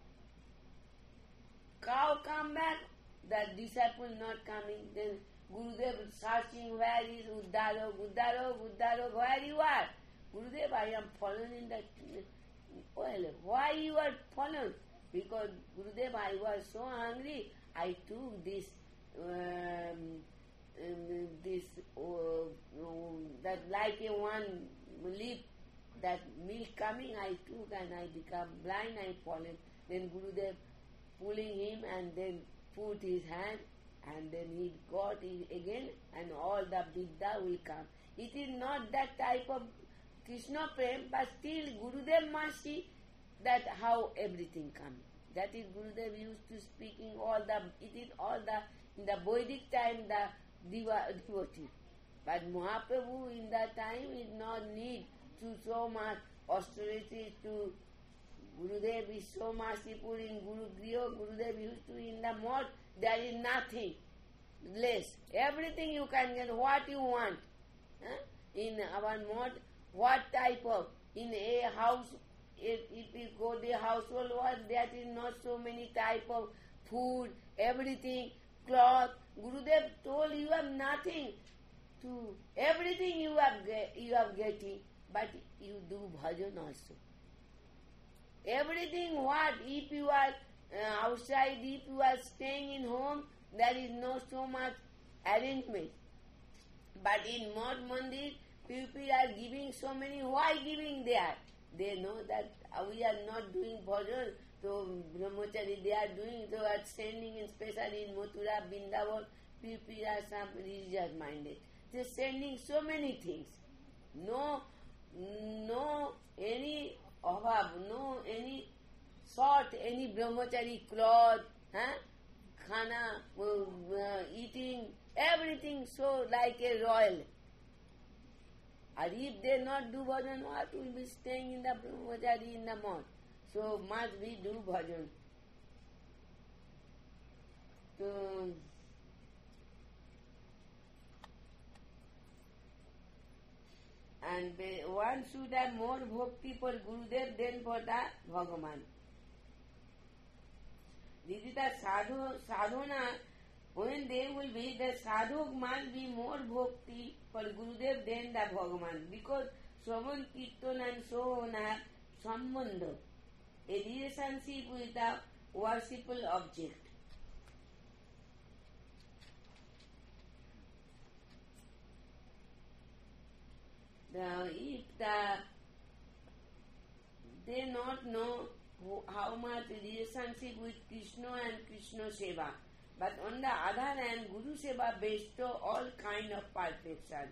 Cow come back, the disciple not coming. Then Gurudev searching, where is Uddarok, Uddarok, Uddarok, where you are? Gurudev, I am fallen in that oil. Why you are fallen? Because Gurudev, I was so hungry, I took this, um, um, this, uh, um, that like a one leaf, that milk coming, I took and I become blind, I fallen. Then Gurudev pulling him and then put his hand and then he got it again and all the Vidya will come. It is not that type of Krishna prem, but still Gurudev mercy, that how everything comes. That is Gurudev used to speaking all the, it is all the, in the Vedic time the diva, devotee. But Mahaprabhu in that time is not need to so much austerity to Gurudev is so merciful in Guru Griho. Gurudev used to in the mode, there is nothing less. Everything you can get, what you want. Huh? In our mode, what type of, in a house, if, if you go the household work, there is not so many type of food, everything, cloth. Gurudev told you have nothing to, everything you have get, you have getting, but you do bhajan also. Everything what, if you are uh, outside, if you are staying in home, there is no so much arrangement. But in Math Mandir, people are giving so many. Why giving there? They know that we are not doing bhajan, so brahmachari they are doing, so are sending, especially in Mathura, Vrindavan, people are some religious minded. They are sending so many things. No, no any abhav, no any sort, any brahmachari cloth, huh? Khana, uh, eating, everything so like a royal. And if they not do bhajan, what will be staying in the brahmachari in the month? So must we do bhajan. So, and they, one should have more bhakti for Gurudev than for the Bhagavan. This is the sadhu, sadhana. When there will be, the sadhuk must be more bhakti for Gurudev than the Bhagavan, because Shravan, Kirtan and so on have sambandha, a relationship with the worshipful object. The, if the, they not know who, how much relationship with Krishna and Krishna Seva, but on the other hand, Guru Seva bestow all kind of perfection.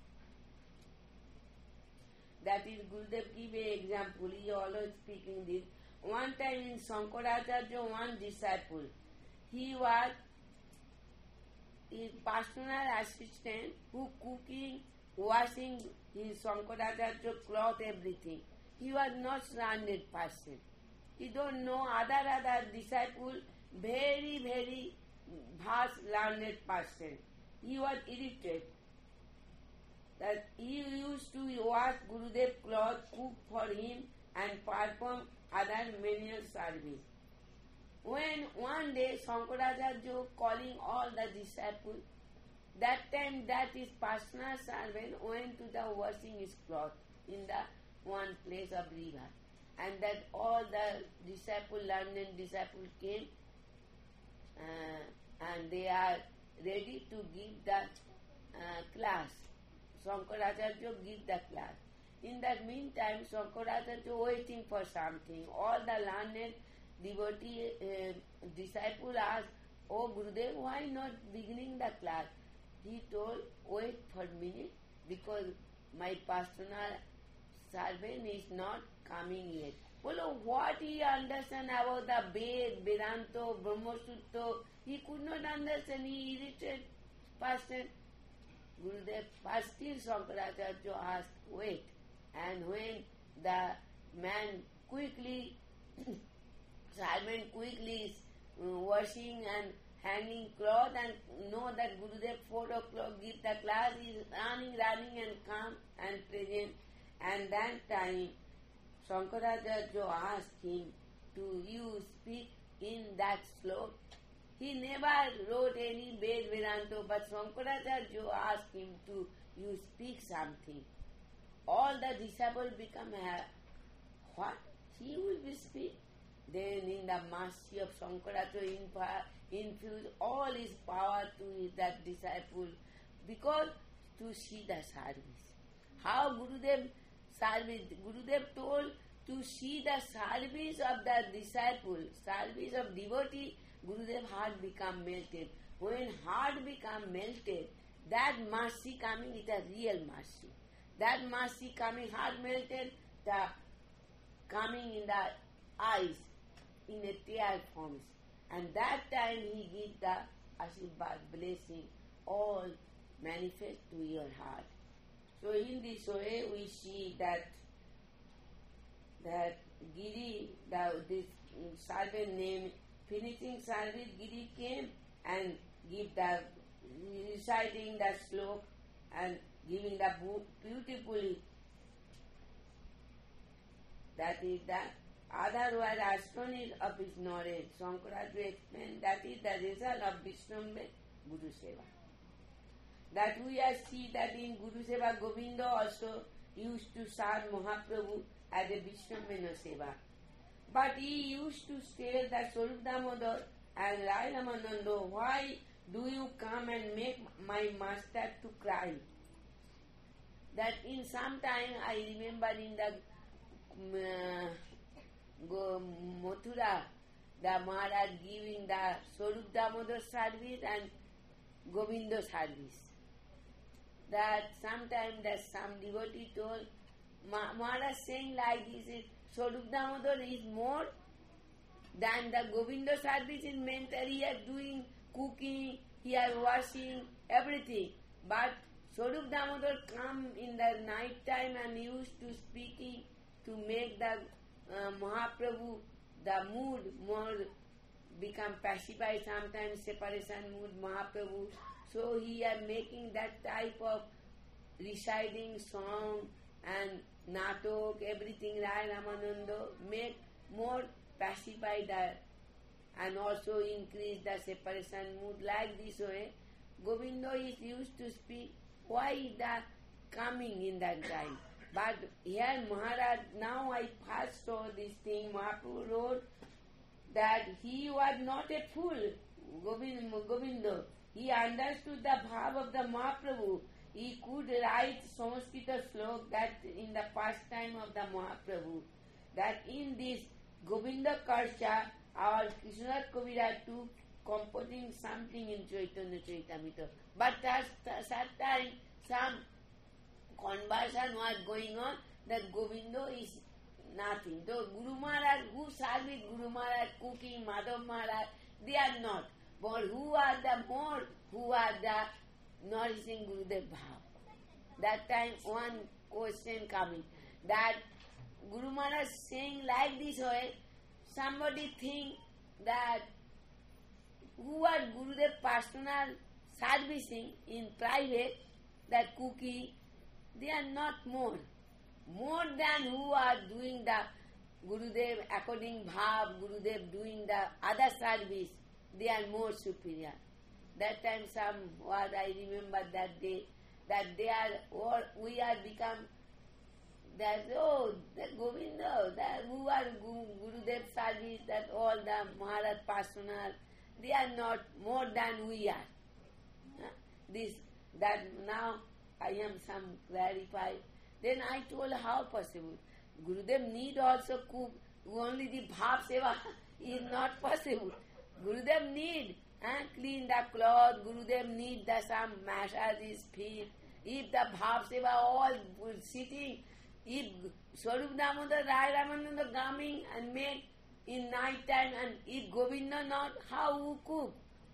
That is, Gurudev give an example, he always speaking this. One time in Shankaracharya, one disciple, he was his personal assistant who cooking, washing his Shankaracharya cloth, everything. He was not learned person. He don't know other other disciple, very, very vast learned person. He was irritated that he used to wash Gurudev cloth, cook for him and perform other menial service. When one day Shankaracharya calling all the disciples, that time that his personal servant went to the washing his cloth in the one place of river. And that all the disciple, learned disciples came uh, and they are ready to give the uh, class. Shankaracharya give the class. In that meantime, Shankaracharya waiting for something. All the learned devotee uh, disciple asked, "Oh Gurudev, why not beginning the class?" He told, "Wait for a minute, because my personal servant is not coming yet." Well, what he understand about the Ved, Vedanta, Brahma Sutra, he could not understand. He irritated person. Gurudev first still Shankaracharya asked, "Wait." And when the man quickly, servant quickly uh, washing and hanging cloth and know that Gurudev four o'clock give the class, is running, running and come and present. And that time Shankaracharya asked him, "Do you speak in that slok?" He never wrote any Ved Vedanta, but Shankaracharya asked him to, "You speak something." All the disciples become, what? He will be speak. Then in the mercy of Shankaracharya infused all his power to that disciple, because to see the service. How Gurudev service, Gurudev told to see the service of the disciple, service of devotee, Gurudev heart become melted. When heart become melted, that mercy coming is a real mercy. That mercy coming, heart melted, the coming in the eyes, in a tear forms. And that time he gives the Ashirvad blessing, all manifest to your heart. So in this way we see that that Giri, the, this servant named, finishing service, Giri came and give the, reciting the slok and giving the beautifully. That is the otherwise astonished of his knowledge. Shankaracharya explained that is the result of Vishnambe Guru Seva. That we are see that in Guru Seva, Govinda also used to serve Mahaprabhu as a Vishnambena Seva. But he used to tell that Swarup Damodar and Rai Ramananda, "Why do you come and make my master to cry? that in some time I remember in the uh, Go, Mathura, the Maharaj giving the Swarup Damodar service and Govinda service. That sometime that some devotee told, Ma- Maharaj saying like this, Swarup Damodar is more than the Govinda service in mental. He is doing cooking, he is washing, everything. But Swarup Damodar come in the night time and used to speaking to make the uh, Mahaprabhu, the mood more become pacified, sometimes separation mood, Mahaprabhu. So he is making that type of reciting song and natok, everything, Rai Ramananda, make more pacify that and also increase the separation mood. Like this way, Govinda is used to speak why the coming in that time. But here Maharaj, now I first saw this thing, Mahaprabhu wrote that he was not a fool, Govinda. Govinda. He understood the bhav of the Mahaprabhu. He could write Sanskrit slok that in the pastime of the Mahaprabhu, that in this Govinda Karsha, our Krishnadas Kaviraj took composing something in Chaitanya Charitamrita. But at that time, some conversion was going on that Govinda is nothing. Though Guru Maharaj, who serve with Guru Maharaj, cooking, Madhav Maharaj, they are not. But who are the more, who are the nourishing Gurudev Bhav? That time one question coming, that Guru Maharaj saying like this way, somebody think that who are Gurudev personal servicing in private, that cookie, they are not more. More than who are doing the Gurudev according Bhav, Gurudev doing the other service, they are more superior. That time some what I remember that day, that they are all, we are become that, oh, that Govinda, that who are Gurudev service, that all the Maharaj personal, they are not more than we are. Huh? This, that now I am some clarified. Then I told how possible. Gurudev need also cook, only the Bhav Seva is not possible. Gurudev need and clean the cloth, Gurudev need the some massage his feet. If the Bhav Seva all sitting, if Swarup Damodar, Rai Ramananda coming and make in night time and if Govinda not, how who cook?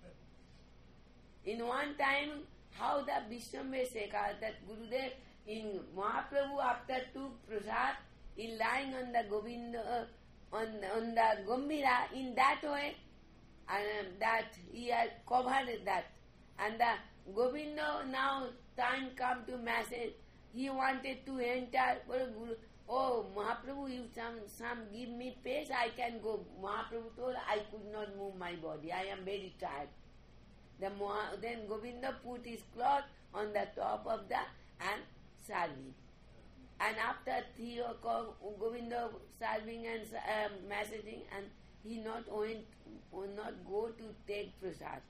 In one time, how the Vishwambe Shekhar, that Gurudev in Mahaprabhu after took prasad, in lying on the Govinda, uh, on, on the Gambhira, in that way, and that he has covered that. And the Govinda now time come to message, he wanted to enter, but Guru, oh Mahaprabhu, you some, some give me pace, I can go. Mahaprabhu told, I could not move my body, I am very tired. The then Govinda put his cloth on the top of the and serving. And after three o'clock, Govinda serving and uh, messaging, and he not went, will not go to take prasad.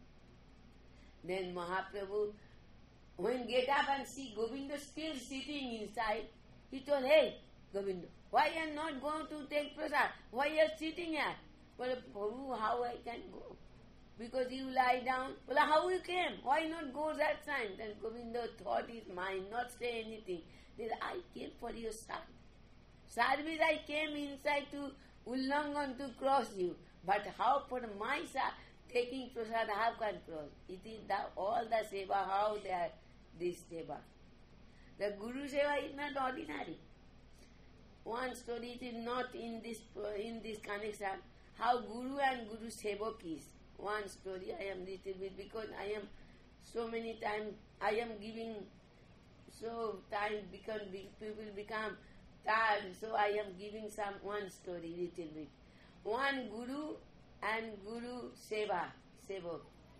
Then Mahaprabhu, when get up and see Govinda still sitting inside, he told, hey, Govinda, why you are not going to take prasad? Why you are sitting here? Well, Prabhu, how I can go? Because you lie down. Well, how you came? Why not go that side? Then Govinda thought his mind, not say anything. Then I came for your service. Service I came inside to Ullangan to cross you. But how for my service, taking prasad, how can cross? It is the, all the seva, how they are this seva. The Guru seva is not ordinary. One story, it is not in this in this connection, how Guru and Guru Sevak is. One story I am little bit, because I am so many times, I am giving so time because people become tired, so I am giving some one story little bit. One Guru and Guru Seva, Sevak,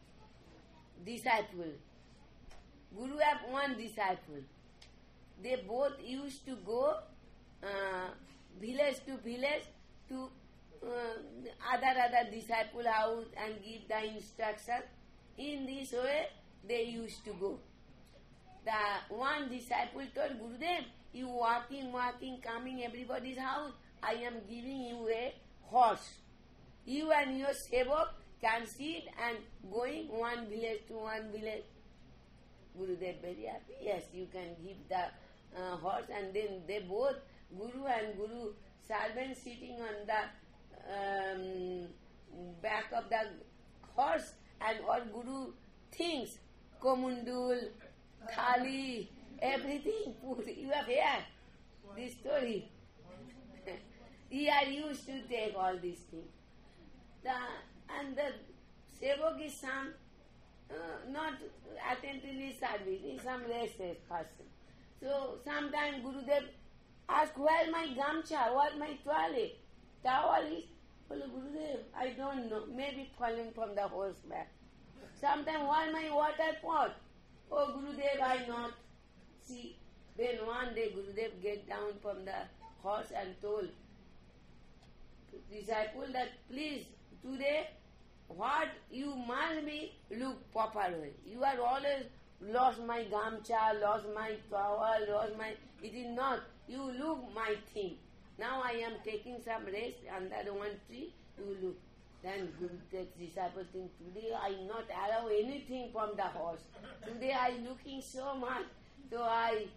disciple. Guru have one disciple. They both used to go uh, village to village to uh, other other disciple house and give the instruction. In this way, they used to go. the one disciple told Gurudev, you walking, walking, coming everybody's house, I am giving you a horse. You and your sevak can sit and going one village to one village. Gurudev very happy. Yes, you can give the uh, horse, and then they both, Guru and Guru servant sitting on the um, back of the horse, and all Guru things, komundul, thali, everything put. You have heard this story. We are used to take all these things. The, and the sevak is some uh, not attentively service, is some restless person. So sometimes Gurudev ask, where my gamcha, what my toilet, towel is? Well, Gurudev, I don't know, maybe falling from the horseback. Sometimes why my water pot? Oh Gurudev, I not see. Then one day Gurudev get down from the horse and told disciple that please, today what you must be look proper way. You are always lost my gamcha, lost my towel, lost my, it is not. You look my thing. Now I am taking some rest under one tree, you look. Then Gurudev disciple think, today I not allow anything from the horse. Today I looking so much, so I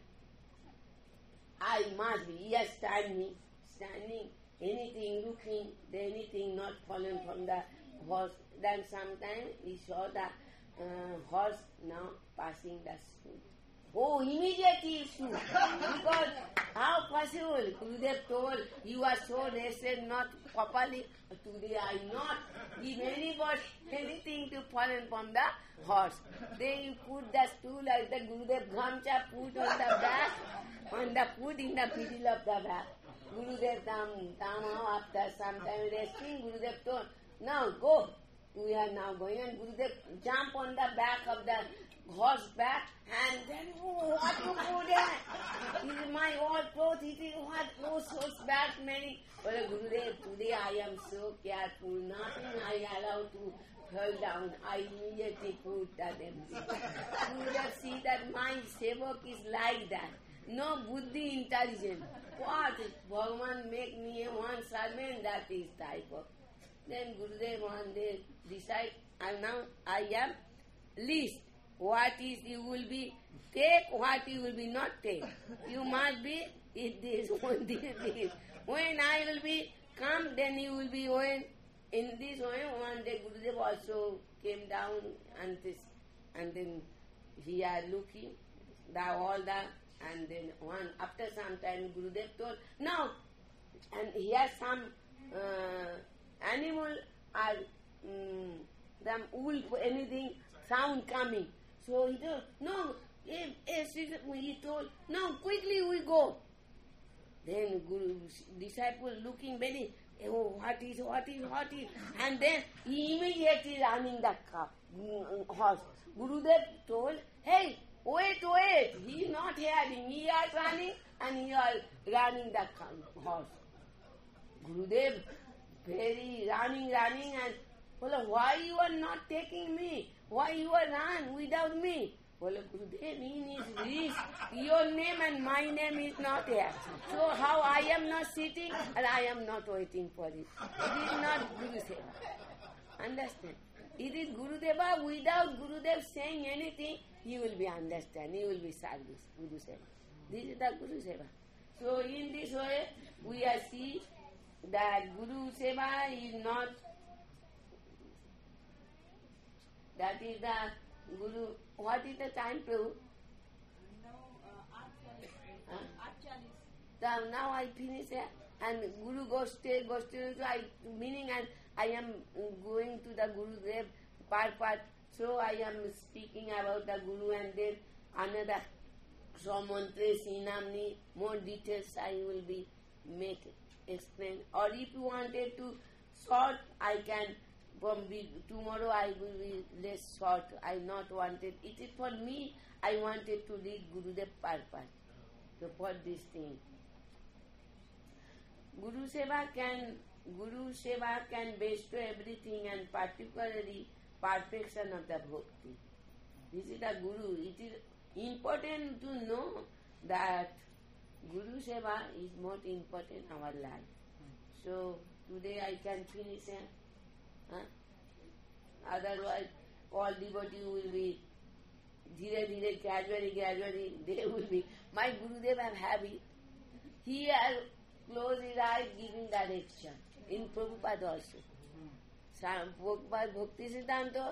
I must be, yes, standing, standing, anything looking, anything not fallen from the horse. Then sometime he saw the uh, horse now passing the school. Oh, immediately shoot. Because how possible? Gurudev told, you are so rested, not properly. Today I not give anybody anything to fallen from the horse. Then you put the stool like the Gurudev gamcha put on the back, on the put in the middle of the back. Gurudev tam, tam after some time resting, Gurudev told, now go. We are now going, and Gurudev jump on the back of the horse back, and then, oh, what you do there? It is my old clothes, it is what clothes, horse back, many. Well, Gurudev, today I am so careful, nothing I allow to fall down. I immediately put that empty. Gurudev see that my sevak is like that. No buddhi intelligent. What? Bhagavan make me a one servant, that is type of. Then Gurudev one day decide, and now I am least. What is you will be take, what you will be not take. You must be it this, one this, this. When I will be come, then you will be when in this way. One day Gurudev also came down and this, and then he are looking the all the, and then one after some time Gurudev told, now, and here some uh, animal are um, them wolf, anything sound coming. So he told, no, if, if, he told, no, quickly we go. Then Guru disciple looking very, oh, what is, what is, what is, and then he immediately running the car, horse. Gurudev told, hey, wait, wait, he is not hearing, he is running and he is running the car, horse. Gurudev very running, running, and well, why you are not taking me? Why you are run without me? Well, Gurudev, in his list, your name and my name is not here. So how I am not sitting and I am not waiting for it. It is not Guru Seva. Understand? It is Gurudeva. Without Gurudev saying anything, he will be understand. He will be service. Guru Seva. This is the Guru Seva. So in this way, we are see that Guru Seva is not. That is the Guru. What is the time, Prabhu? Now, now I finish here, and Guru goes to, goes to, so I, meaning and I am going to the Gurudev part part, so I am speaking about the Guru, and then another Samantre, Sinamni, more details I will be make, explain. Or if you wanted to short, I can, from tomorrow I will be less short. I not wanted, it is for me, I wanted to read Gurudev part part. So for this thing. Guru Seva can, Guru Seva can bestow everything, and particularly perfection of the bhakti. This is the Guru. It is important to know that Guru Seva is more important in our life. So today I can finish here. Huh? Otherwise all devotees will be dhire dhire, gradually, gradually, they will be. My Gurudev am happy. He has closed his eyes giving direction. In Prabhupada also. Some Prabhupada Bhakti Siddhanta,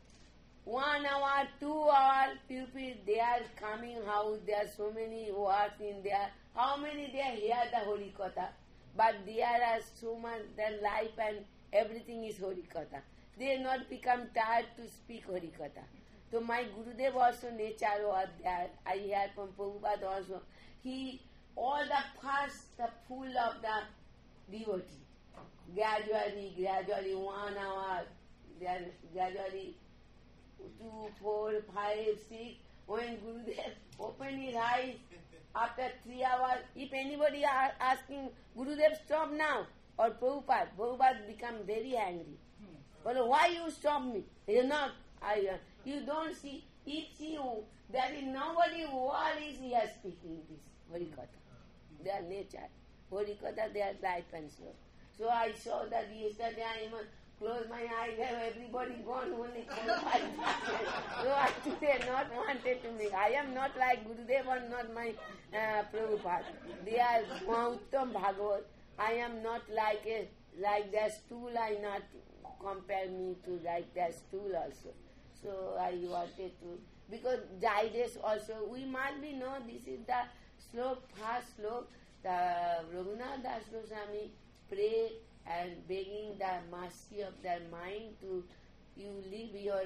one hour, two hours, people, they are coming house, there are so many words in there. How many they hear the Hari Katha? But there are so much, their life and everything is Hari Katha. They not become tired to speak Hari Katha. So my Gurudev also nature was there. I hear from Prabhupada also. He, all the first, the full of the devotee. Gradually, gradually, one hour, then gradually, two, four, five, six. When Gurudev opened his eyes, after three hours, if anybody are asking, Gurudev, stop now, or Prabhupada, Prabhupada become very angry. Well, why you stop me? You not, I, uh, you don't see, if see, there is nobody who is here speaking this, Hari Katha. Their nature, Hari Katha, their life and so. So I saw that yesterday I even closed my eyes, everybody gone, only Prabhupada. So I today not wanted to make. I am not like Gurudev or not my uh, Prabhupada. They are Mahuttam Bhagavat. I am not like a, like their stool, I not compare me to like their stool also. So I wanted to, because Jaides also, we must be know this is the slok, first slok, the Raghunath Das Goswami pray and begging the mercy of their mind to you leave your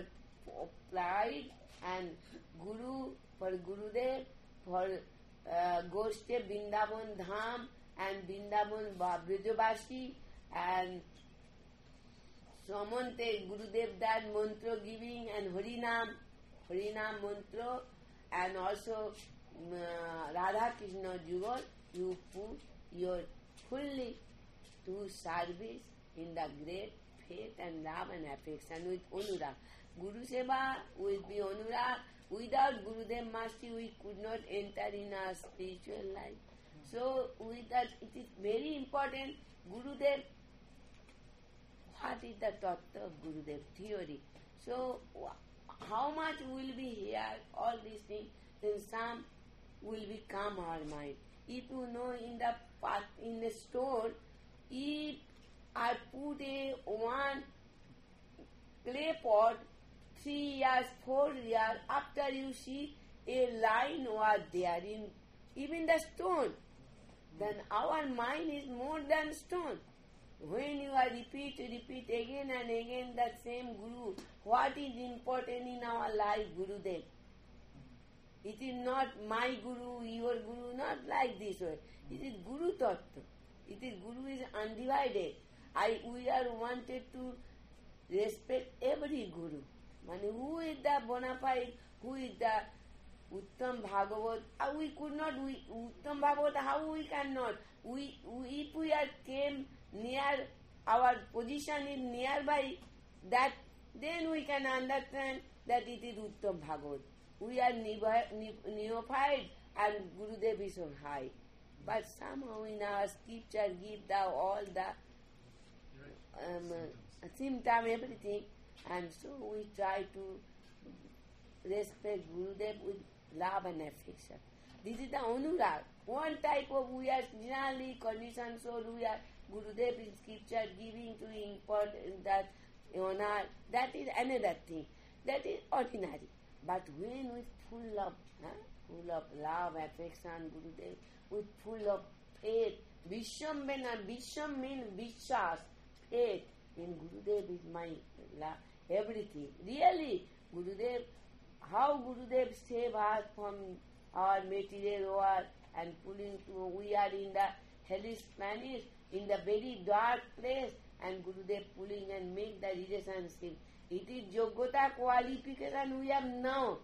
pride and Guru for Gurudev, for uh, Goshte Vrindavan Dham and Vrindavan Brijavasi and Samante Gurudev that mantra giving and Harinam, Harinam mantra and also uh, Radha Krishna Jugal, you put your fully to service in the great faith and love and affection with Anurag. Guru Seva will be Anurag. Without Gurudev Master, we could not enter in our spiritual life. So, with that, it is very important. Gurudev, what is the tattva of Gurudev? Theory. So, how much will be here, all these things, then some will become our mind. If you know in the in the store, if I put a one clay pot, three years, four years, after you see a line was there in even the stone, then our mind is more than stone. When you are repeat, repeat again and again that same Guru, what is important in our life, Gurudev? It is not my Guru, your Guru, not like this way. It is Guru Tattva. It is Guru is undivided. I we are wanted to respect every Guru. Mani, who is the bona fide, who is the Uttam Bhagavat? Uh, we could not, we, Uttam Bhagavat, how we cannot? We, we, if we are came near, our position is nearby, that then we can understand that it is Uttam Bhagavat. We are neophyte and Gurudev is so high. But somehow in our scripture give the all the um, symptom, everything, and so we try to respect Gurudev with love and affection. This is the Anurag. One type of we are generally conditioned, so we are Gurudev in scripture giving to important that honor. That is another thing. That is ordinary. But when with full of huh, full of love, affection, Gurudev, with full of faith, Visham Visham means Vishwas, faith in Gurudev is my love, everything. Really, Gurudev, how Gurudev save us from our material world and pulling to, we are in the hellish planet, in the very dark place, and Gurudev pulling and make the relationship. It is Yoggata qualification we have now.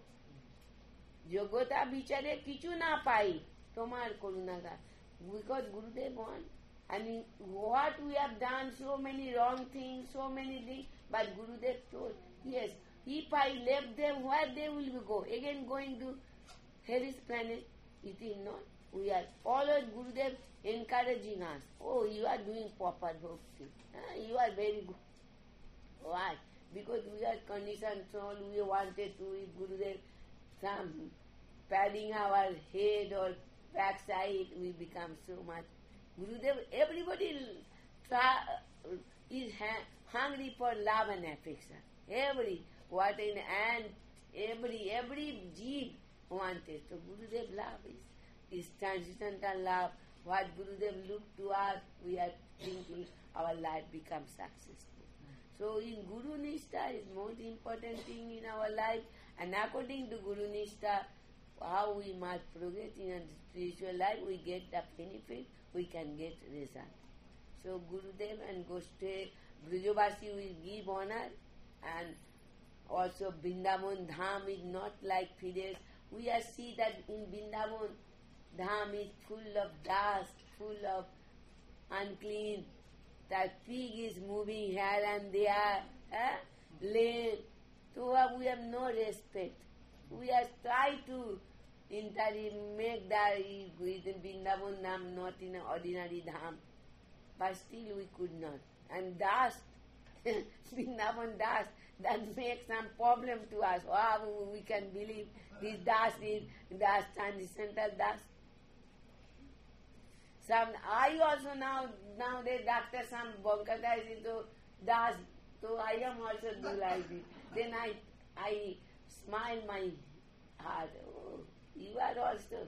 Yoggata bichare kichu na pai. Tomar Karunaka. Because Gurudev won. And in what we have done, so many wrong things, so many things, but Gurudev told, yes, if I left them, where they will go? Again going to hellish planet. It is not. We are always Gurudev encouraging us. Oh, you are doing proper bhakti. Ah, you are very good. Why? Because we are conditioned soul, we wanted to, if Gurudev some padding our head or backside, we become so much. Gurudev, everybody try, is ha- hungry for love and affection. Every, what in ant, every, every jeev wanted. So Gurudev love is, is transcendental love. What Gurudev looked to us, we are thinking our life becomes successful. So in Guru Nishtha is most important thing in our life, and according to Guru Nishtha, how we must progress in our spiritual life, we get the benefit, we can get result. So Gurudev and Goshthe, Brajavasi will give honor, and also Vrindavan Dham is not like Fidelis. We are see that in Vrindavan Dham is full of dust, full of unclean. That pig is moving here and there, eh? lame. So uh, we have no respect. We are trying to entirely make that Vrindavan Dham not in an ordinary dham, but still we could not. And dust, Vrindavan dust, that makes some problem to us. How we can believe this dust is dust, transcendental dust. Some, I also now, nowadays doctor some Bankata is into dust, so I am also do like this. Then I, I smile my heart. Oh, you are also.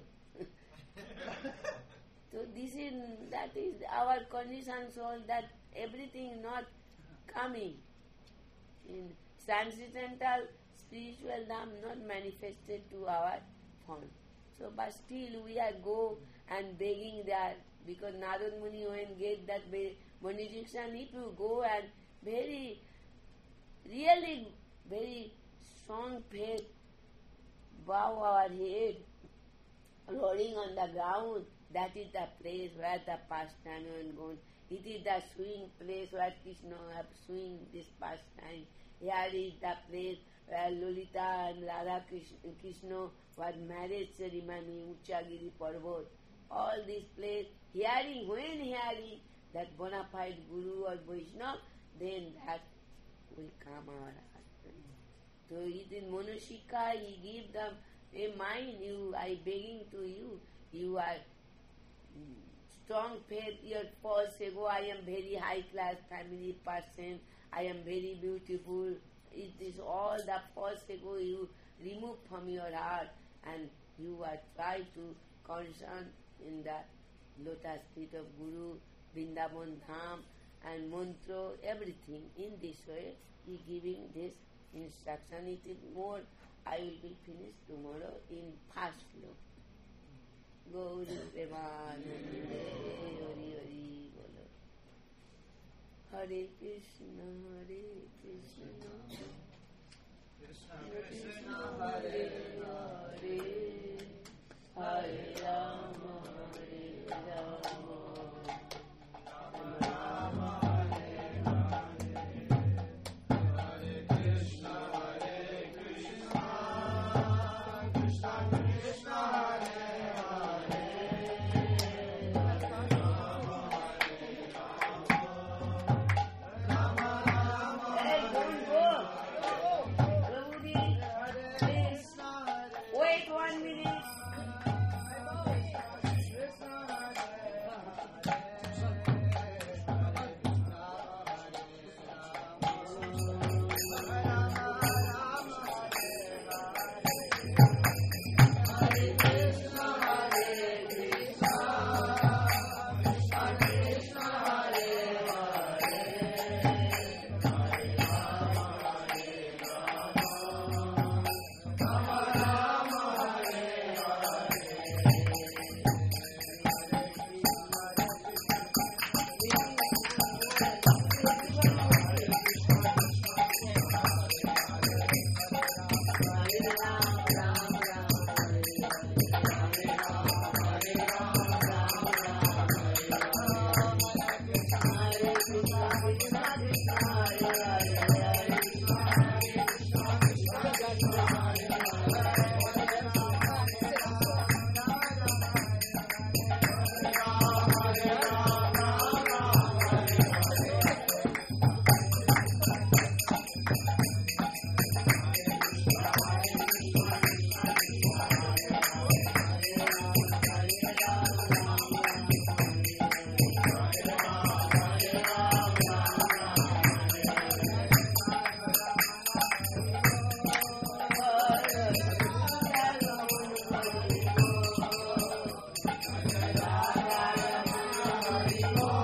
So this is, that is our condition soul, that everything not coming. In transcendental spiritual Dham not manifested to our form. So but still we are go and begging that, because Narad Muni when get that benediction, if you go and very, really very strong faith, bow our head, rolling on the ground, that is the place where the pastime is going. It is the swing place where Krishna have swing this pastime. Here is the place where Lolita and Radha Krishna, Krishna was marriage ceremony, Uchagiri Parvat. All this place, hearing, when hearing that bona fide Guru or Vaishnava, then that will come our heart. So it is Manusika, he give them a mind, you, I begging to you, you are strong faith, your false ego, I am very high class family person, I am very beautiful. It is all the false ego you remove from your heart, and you are trying to concern in the lotus feet of Guru, Vrindavan Dham, and mantra, everything. In this way, he giving this instruction. It is more, I will be finished tomorrow in fast flow. Gauri Premanande, Hari Hari Bolo. Hare Krishna, Hare Krishna, Krishna Krishna, Hare Hare, Hare Rama, Hare Rama, Rama Rama, Hare Hare, Hare Krishna, Hare Krishna, Krishna Krishna, Hare Lord.